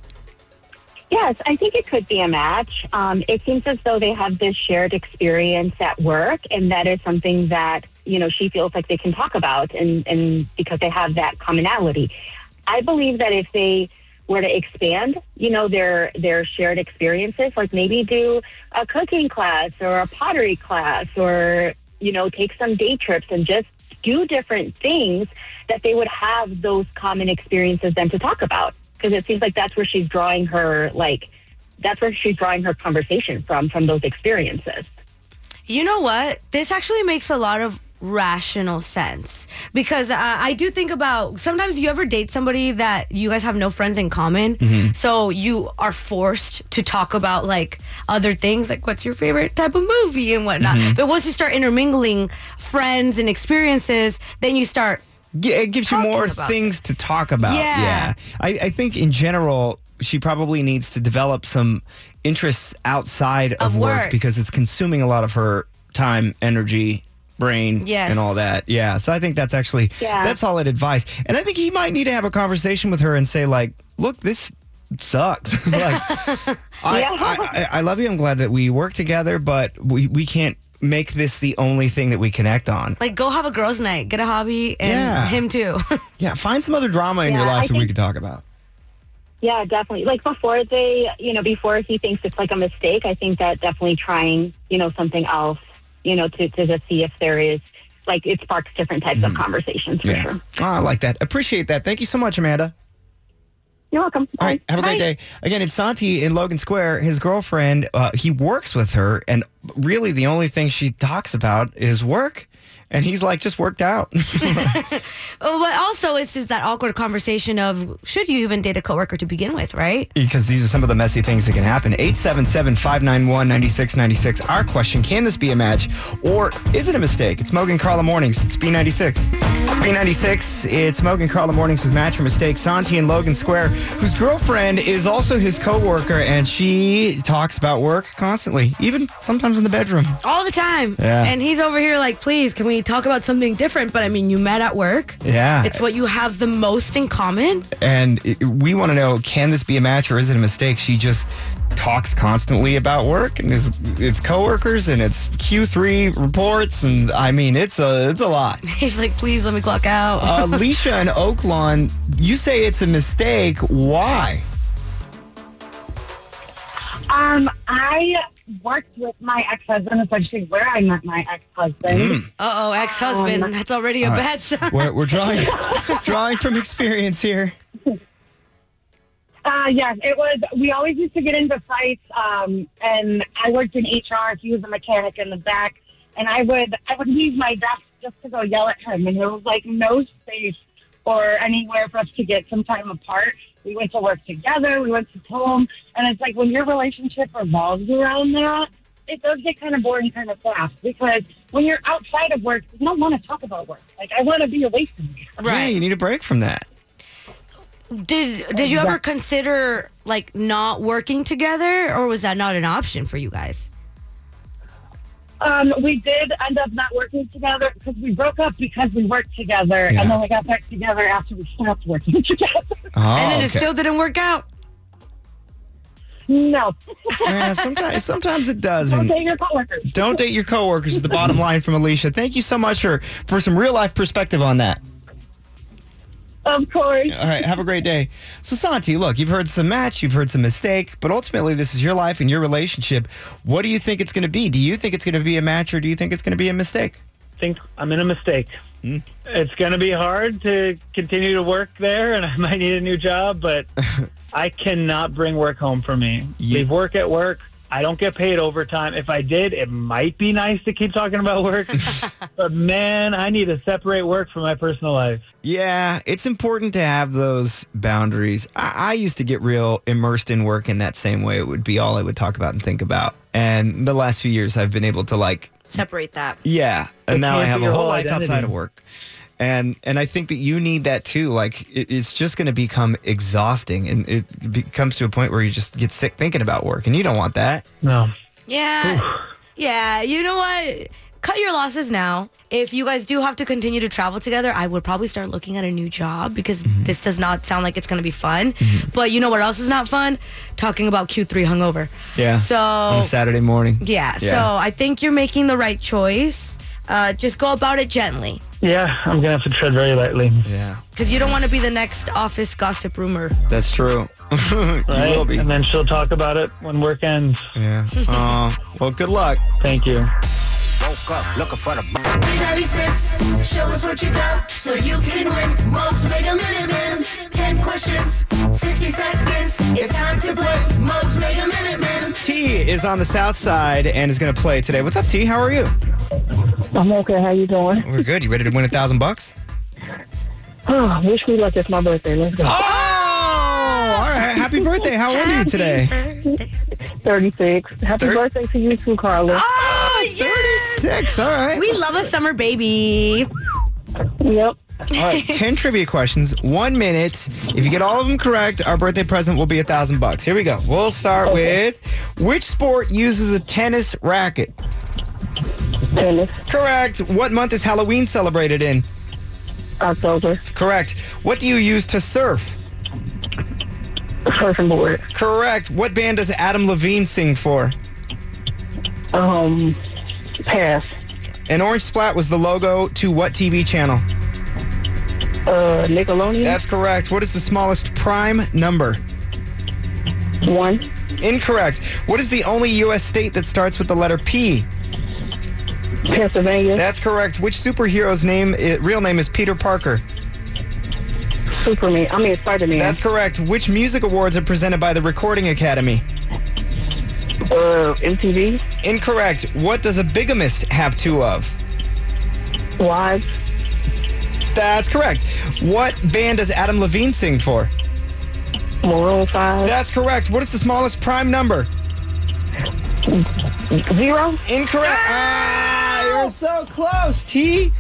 Yes, I think it could be a match. Um, it seems as though they have this shared experience at work, and that is something that, you know, she feels like they can talk about, and, and because they have that commonality. I believe that if they were to expand, you know, their their shared experiences, like maybe do a cooking class or a pottery class or, you know, take some day trips and just do different things, that they would have those common experiences then to talk about. Because it seems like that's where she's drawing her, like, that's where she's drawing her conversation from, from those experiences.
You know what? This actually makes a lot of rational sense because uh, I do think about sometimes you ever date somebody that you guys have no friends in common, mm-hmm. so you are forced to talk about like other things, like what's your favorite type of movie and whatnot. Mm-hmm. But once you start intermingling friends and experiences, then you start
it gives you more things
it.
to talk about.
Yeah,
yeah. I, I think in general she probably needs to develop some interests outside of,
of work.
work because it's consuming a lot of her time, energy, brain,
yes.
and all that. Yeah. So I think that's actually,
yeah.
that's solid advice. And I think he might need to have a conversation with her and say, like, look, this sucks. like,
yeah.
I, I, I love you. I'm glad that we work together, but we, we can't make this the only thing that we connect on.
Like, go have a girls' night, get a hobby, and
yeah.
him too.
yeah. Find some other drama in
yeah,
your life
I
that
think-
we could talk about.
Yeah, definitely. Like before they, you know, before he thinks it's like a mistake, I think that definitely trying, you know, something else, you know, to, to just see if there is, like, it sparks different types mm-hmm. of conversations for
yeah.
sure.
Oh, I like that. Appreciate that. Thank you so much, Amanda.
You're welcome. Bye.
All right, have a
Bye.
great day. Again, it's Santi in Logan Square. His girlfriend, uh, he works with her, and really the only thing she talks about is work. And he's like, just worked out.
But also, it's just that awkward conversation of, should you even date a coworker to begin with, right?
Because these are some of the messy things that can happen. eight seven seven, five nine one, nine six nine six. Our question, can this be a match? Or is it a mistake? It's Mogan Carla Mornings. It's B ninety-six. It's B ninety-six. It's Mogan Carla Mornings with Match or Mistake. Santi in Logan Square, whose girlfriend is also his coworker, and she talks about work constantly, even sometimes in the bedroom.
All the time.
Yeah.
And he's over here like, please, can we talk about something different? But I mean, you met at work.
Yeah.
It's what you have the most in common.
And it, we want to know, can this be a match or is it a mistake? She just talks constantly about work and it's, it's coworkers and it's Q three reports. And I mean, it's a, it's a lot.
He's like, please let me clock out.
uh, Alicia in Oaklawn, you say it's a mistake. Why?
Um, I worked with my ex-husband, essentially where I met my ex-husband.
Mm.
Uh-oh, ex-husband.
Um,
That's already a
All
bad
right.
sign.
We're, we're drawing, drawing from experience here.
Uh, yes, it was, we always used to get into fights, um, and I worked in H R, he was a mechanic in the back, and I would, I would leave my desk just to go yell at him, and there was like no space or anywhere for us to get some time apart. We went to work together, we went to home, and it's like when your relationship revolves around that, it does get kind of boring kind of fast, because when you're outside of work, you don't want to talk about work. Like, I want to be away from you.
Yeah, you need a break from that.
Did Did you ever consider like not working together, or was that not an option for you guys?
Um, we did end up not working together because we broke up because we worked together,
Yeah.
and then we got back together after we stopped working together.
Oh,
and then it
okay.
still didn't work out.
No.
Yeah, sometimes, sometimes it does.
Don't
and
date your coworkers.
Don't date your coworkers is the bottom line from Alicia. Thank you so much for, for some real life perspective on that.
Of course.
All right, have a great day. So, Santi, look, you've heard some match, you've heard some mistake, but ultimately this is your life and your relationship. What do you think it's going to be? Do you think it's going to be a match or do you think it's going to be a mistake?
I think I'm in a mistake. Hmm. It's going to be hard to continue to work there, and I might need a new job, but I cannot bring work home for me.
Yeah.
Leave work at work. I don't get paid overtime. If I did, it might be nice to keep talking about work. But, man, I need to separate work from my personal life.
Yeah, it's important to have those boundaries. I, I used to get real immersed in work in that same way. It would be all I would talk about and think about. And the last few years, I've been able to, like...
Separate that.
Yeah, and
It
now I
can't
have
be
a
your
whole
whole
life
identity.
outside of work. And and I think that you need that too. Like, it, it's just going to become exhausting. And it be, comes to a point where you just get sick thinking about work. And you don't want that.
No.
Yeah. Yeah. You know what? Cut your losses now. If you guys do have to continue to travel together, I would probably start looking at a new job because mm-hmm. this does not sound like it's going to be fun. Mm-hmm. But you know what else is not fun? Talking about Q three hungover.
Yeah.
So
on a Saturday morning.
Yeah.
Yeah.
So I think you're making the right choice. Uh, just go about it gently.
Yeah, I'm going to have to tread very lightly.
Yeah.
Because you don't want to be the next office gossip rumor.
That's true. You
Right?
will be.
And then she'll talk about it when work ends.
Yeah. Uh, well, good luck.
Thank you.
Woke up looking for the...
B ninety-six, show us what you got so you can win. Mugs made a minute man. ten questions, sixty seconds. It's time to play. Mugs made a minute man.
T is on the south side and is going to play today. What's up, T? How are you?
I'm okay. How you doing?
We're good. You ready to win a thousand bucks?
Oh, wish me luck. It's my birthday. Let's go.
Oh, all right. Happy birthday. How old are you today?
thirty-six. Happy
Thir-
birthday to you too, Carla.
Oh, yeah.
thirty-six. All right.
We love a summer baby.
Yep.
All right, ten trivia questions, one minute. If you get all of them correct, our birthday present will be a thousand bucks. Here we go. We'll start
Okay.
with which sport uses a tennis racket?
Tennis.
Correct. What month is Halloween celebrated in?
October.
Correct. What do you use to surf?
Surfing board.
Correct. What band does Adam Levine sing for?
Um, pass.
An orange splat was the logo to what T V channel?
Uh, Nickelodeon.
That's correct. What is the smallest prime number?
One.
Incorrect. What is the only U S state that starts with the letter P?
Pennsylvania.
That's correct. Which superhero's name, i- real name is Peter Parker?
Superman. I mean, Spider-Man.
That's correct. Which music awards are presented by the Recording Academy?
Uh, M T V.
Incorrect. What does a bigamist have two of?
Wives.
That's correct. What band does Adam Levine sing for?
Maroon five.
That's correct. What is the smallest prime number?
Zero.
Incorrect. Ah, you're so close, T.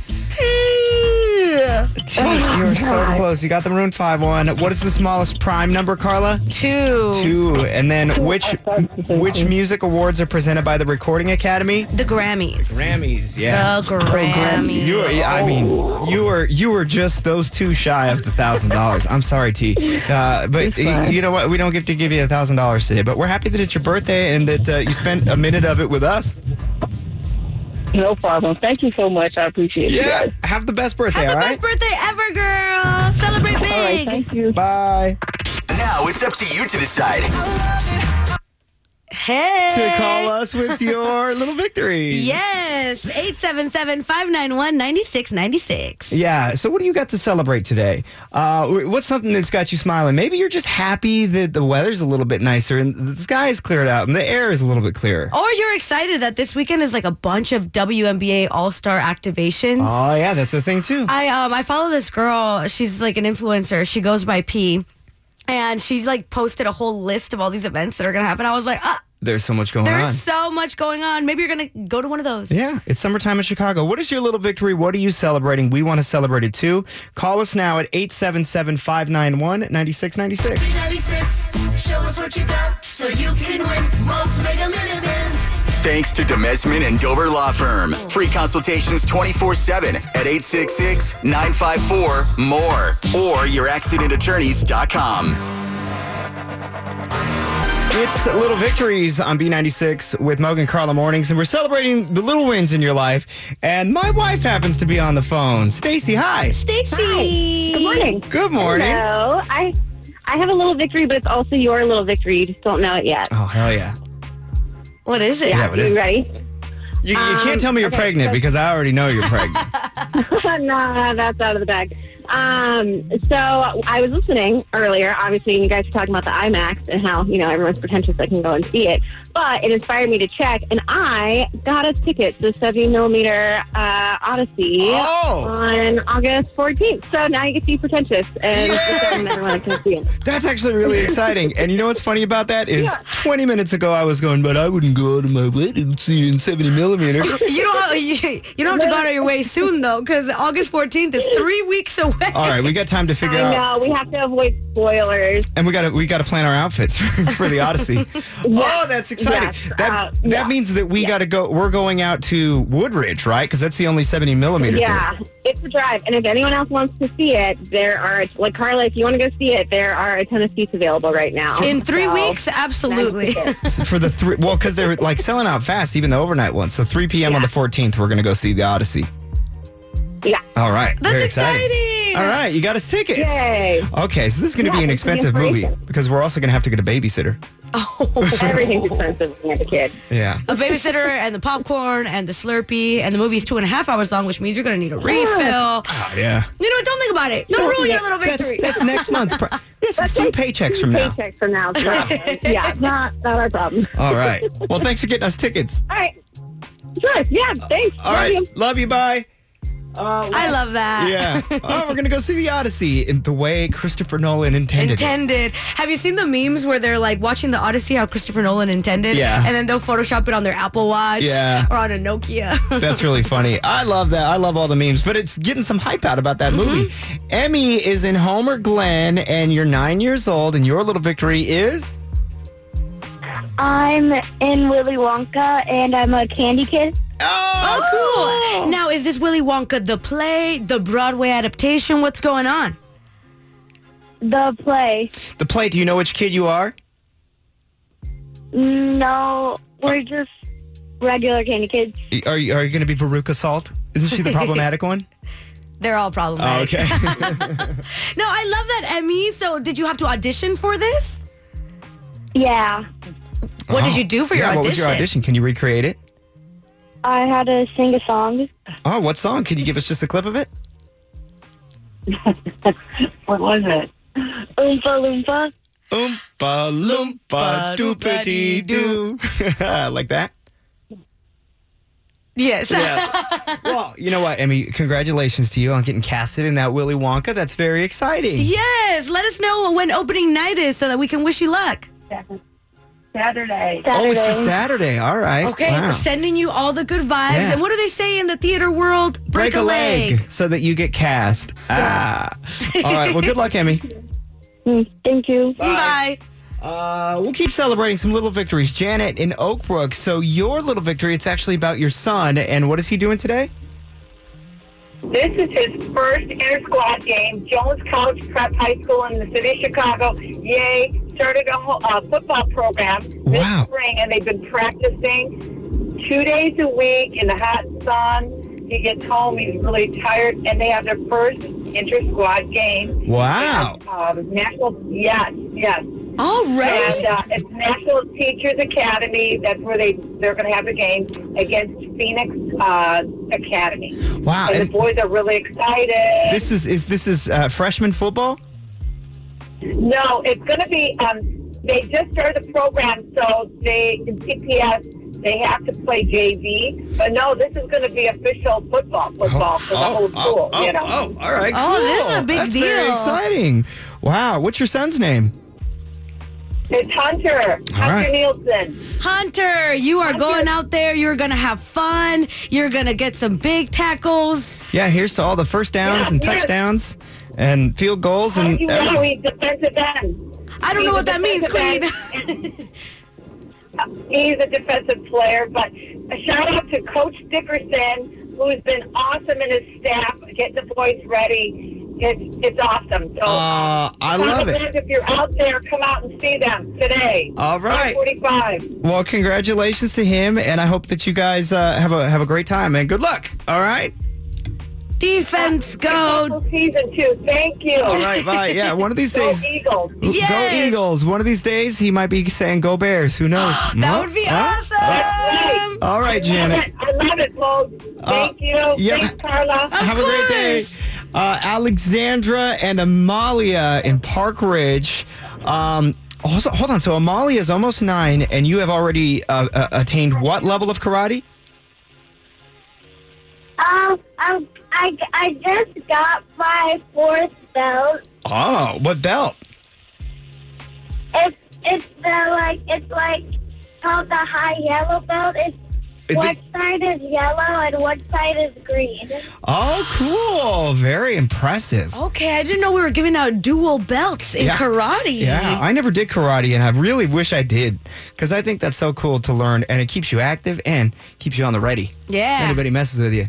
T, you're so close. You got the Maroon five one. What is the smallest prime number, Carla?
Two.
Two. And then which which music awards are presented by the Recording Academy?
The Grammys.
Grammys, yeah.
The Grammys.
You were, I mean, you were you were just those two shy of the thousand dollars. I'm sorry, T. Uh, but y- you know what? We don't get to give you a thousand dollars today. But we're happy that it's your birthday and that uh, you spent a minute of it with us.
No problem. Thank you so much. I appreciate it.
Yeah.
Guys.
Have the best birthday.
Have
all
the
right.
best birthday ever, girl. Celebrate big.
All right. Thank you.
Bye.
Now it's up to you to decide.
Hey.
To call us with your little victory.
Yes. eight seven seven, five nine one, nine six nine six.
Yeah. So what do you got to celebrate today? Uh, what's something that's got you smiling? Maybe you're just happy that the weather's a little bit nicer and the sky is cleared out and the air is a little bit clearer.
Or you're excited that this weekend is like a bunch of W N B A All-Star activations.
Oh, yeah. That's a thing, too.
I um I follow this girl. She's like an influencer. She goes by P. And she's like posted a whole list of all these events that are going to happen. I was like, ah,
There's so much going
there's
on.
so much going on. Maybe you're going to go to one of those.
Yeah, it's summertime in Chicago. What is your little victory? What are you celebrating? We want to celebrate it too. Call us now at eight seven seven, five nine one, nine six nine six.
B ninety-six, show us what you got so you can win. Mugs made a minute man.
Thanks to Demesman and Dover Law Firm. Free consultations twenty-four seven at eight six six, nine five four, M O R E or your accident attorneys dot com.
It's Little Victories on B ninety-six with Mogan Carla Mornings, and we're celebrating the little wins in your life. And my wife happens to be on the phone. Stacy, hi.
Stacy.
Good morning.
Good morning.
Hello. I I have a little victory, but it's also your little victory. You just don't know it yet.
Oh, hell yeah.
What is it?
Yeah,
Yeah, what
you
is it?
ready?
You, you
Um,
can't tell me you're
okay,
pregnant
so-
because I already know you're pregnant.
no, that's out of the bag. Um, so I was listening earlier, obviously, and you guys were talking about the IMAX and how, you know, everyone's pretentious I can go and see it. But it inspired me to check, and I got us tickets to seventy millimeter uh, Odyssey
Oh!
on August fourteenth. So now you can see pretentious, and everyone can see it.
That's actually really exciting. And you know what's funny about that is twenty minutes ago I was going, but I wouldn't go out of my way to see it in seventy millimeter.
You don't have, you, you don't have to go out of your way soon, though, because August fourteenth is three weeks away.
All right, we got time to figure
I
out.
know, we have to avoid spoilers.
And we got to we got to plan our outfits for, for the Odyssey. Oh, that's exciting.
Yes,
that
uh,
that
yeah.
means that we got to go. We're going out to Woodridge, right? Because that's the only seventy millimeter.
Yeah,
theater.
it's a drive. And if anyone else wants to see it, there are, like Carla, if you want to go see it, there are a ton of seats available right now.
In three
So,
weeks, absolutely.
So for the three, well, because they're like selling out fast, even the overnight ones. So three p.m. on the fourteenth, we're gonna go see the Odyssey.
Yeah.
All right.
That's
Very exciting.
exciting.
All right, you got us tickets.
Yay.
Okay, so this is gonna
Yeah,
be an
thanks for the
expensive movie
inspiration.
because we're also gonna have to get a babysitter.
Everything's expensive when you have a kid.
Yeah.
A babysitter and the popcorn and the Slurpee, and the movie is two and a half hours long, which means you're going to need a refill.
Oh, yeah.
You know what? Don't think about it. Don't ruin your little
That's,
victory.
that's next month's. Pro- yes, a few paychecks from now.
Paycheck from now. So, yeah, not, not our problem.
All right. Well, thanks for getting us tickets.
All right. Sure. Yeah, thanks.
All
Love
right.
you.
Love you. Bye. Uh,
I love that.
Yeah. Oh, we're going to go see the Odyssey in the way Christopher Nolan intended it.
Intended. Have you seen the memes where they're like watching the Odyssey how Christopher Nolan intended?
Yeah.
And then they'll Photoshop it on their Apple Watch.
Yeah.
Or on a Nokia.
That's really funny. I love that. I love all the memes, but it's getting some hype out about that movie. Emmy is in Homer Glen, and you're nine years old, and your little victory is?
I'm in Willy Wonka, and I'm a candy kid.
Oh,
cool. Now, is this Willy Wonka the play, the Broadway adaptation? What's going on?
The play.
The play. Do you know which kid you are?
No, we're just regular candy kids.
Are you, are you going to be Veruca Salt? Isn't she the problematic one?
They're all
Oh,
problematic.
okay.
No, I love that, Emmy. So, did you have to audition for this?
Yeah.
What did you do for your
yeah,
audition?
What was your audition? Can you recreate it?
I had to sing a song.
Oh, what song? Can you give us just a clip of it?
What was it? Oompa Loompa.
Oompa Loompa doopity doo. Like that?
Yes.
Yeah. Well, you know what, Emmy? Congratulations to you on getting casted in that Willy Wonka. That's very exciting.
Yes. Let us know when opening night is so that we can wish you luck.
Saturday.
Oh, it's a Saturday. All right.
Okay,
Wow.
we're sending you all the good vibes.
Yeah.
And what do they say in the theater world?
Break a leg so that you get cast. Ah. All right. Well, good luck, Emmy.
Thank you.
Bye.
Uh, we'll keep celebrating some little victories. Janet in Oak Brook. So your little victory, it's actually about your son. And what is he doing today?
This is his first inter-squad game. Jones College Prep High School in the city of Chicago. Yay. Started a whole, uh, football program this
Wow.
spring, and they've been practicing two days a week in the hot sun. He gets home, he's really tired, and they have their first inter-squad game.
Wow.
And, um, national, yes, yes.
All right.
And uh, it's National Teachers Academy. That's where they, they're going to have the game against Phoenix uh, Academy.
Wow.
And,
And
the boys are really excited.
this is is this is uh, freshman football?
No, it's going to be, um, they just started the program, so they, in P P S, they have to play J V. But no, this is going to be official football, football for the whole school,
oh,
you know.
oh, all right.
Oh, this is a
cool.
big
That's very
deal.
exciting. Wow. What's your son's name?
It's Hunter, Hunter
right.
Nielsen.
Hunter, you are going out there. You're going to have fun. You're going to get some big tackles.
Yeah, here's to all the first downs
Yeah,
and
yes.
touchdowns and field goals and
You
every-
know, he's defensive end.
I don't know what that means, Queen.
Queen. He's a defensive player, but a shout out to Coach Dickerson, who's been awesome in his staff, getting the boys ready. It's it's awesome. So,
Uh, I love it.
If you're out there, come out and see them today.
All right.
forty-five.
Well, congratulations to him, and I hope that you guys uh, have a have a great time, and good luck. All right.
Defense, go.
Season two. Thank you.
All right, bye. Yeah, one of these days.
Go Eagles.
Go Eagles. One of these days, he might be saying go Bears. Who knows?
That would be awesome.
Right.
All right, Janet.
I love it, Mo. Thank you.
yeah.
Thanks, Carla.
Have a great day. Uh, Alexandra and Amalia in Park Ridge. Um, also, hold on. So Amalia is almost nine, and you have already uh, uh, attained what level of karate?
Um, um, I, I just got my fourth belt.
Oh, what belt?
It's it's the like it's like called the high yellow belt. It's
It-
one side is yellow and one side is green.
Oh, cool. Very impressive.
Okay, I didn't know we were giving out dual belts in
Yeah.
karate.
Yeah, I never did karate, and I really wish I did, because I think that's so cool to learn, and it keeps you active and keeps you on the ready.
Yeah.
If anybody messes with you.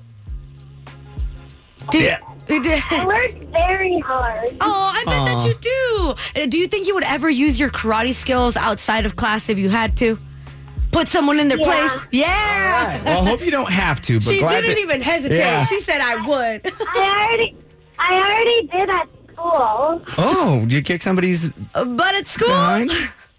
Do,
Yeah.
I worked very hard.
Oh, I bet
Aw.
that you do. Uh, Do you think you would ever use your karate skills outside of class if you had to? Put someone in their
Yeah.
place? Yeah.
Well, I hope you don't have to, but
She
glad
didn't
that-
even hesitate.
Yeah.
She said I would.
I already I already did at school.
Oh, you kick somebody's
But at school?
behind?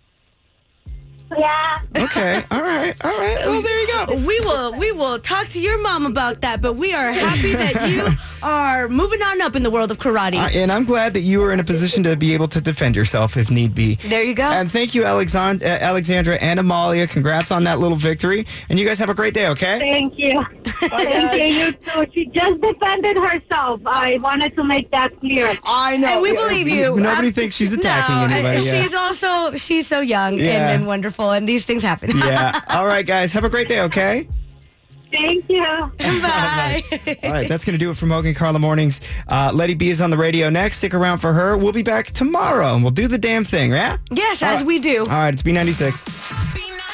Yeah.
Okay, all right, all right. Well, there you go.
We will we will talk to your mom about that, but we are happy that you are moving on up in the world of karate.
Uh, and I'm glad that you are in a position to be able to defend yourself if need be.
There you go.
And thank you, Alexand- uh, Alexandra and Amalia. Congrats on that little victory. And you guys have a great day, okay?
Thank you. Thank you. You too. She just defended herself. I wanted to make that clear.
I know.
And we believe you.
Nobody
Um,
thinks she's attacking
no,
anybody. Yeah.
She's also she's so young
Yeah.
and, and wonderful, and these things happen.
yeah. All right, guys. Have a great day, okay?
Thank you.
Bye.
All right, that's going to do it for Mogan Carla Mornings. Uh, Letty B is on the radio next. Stick around for her. We'll be back tomorrow, and we'll do the damn thing, yeah?
Yes,
All
as
right.
we do.
All right, it's B ninety-six.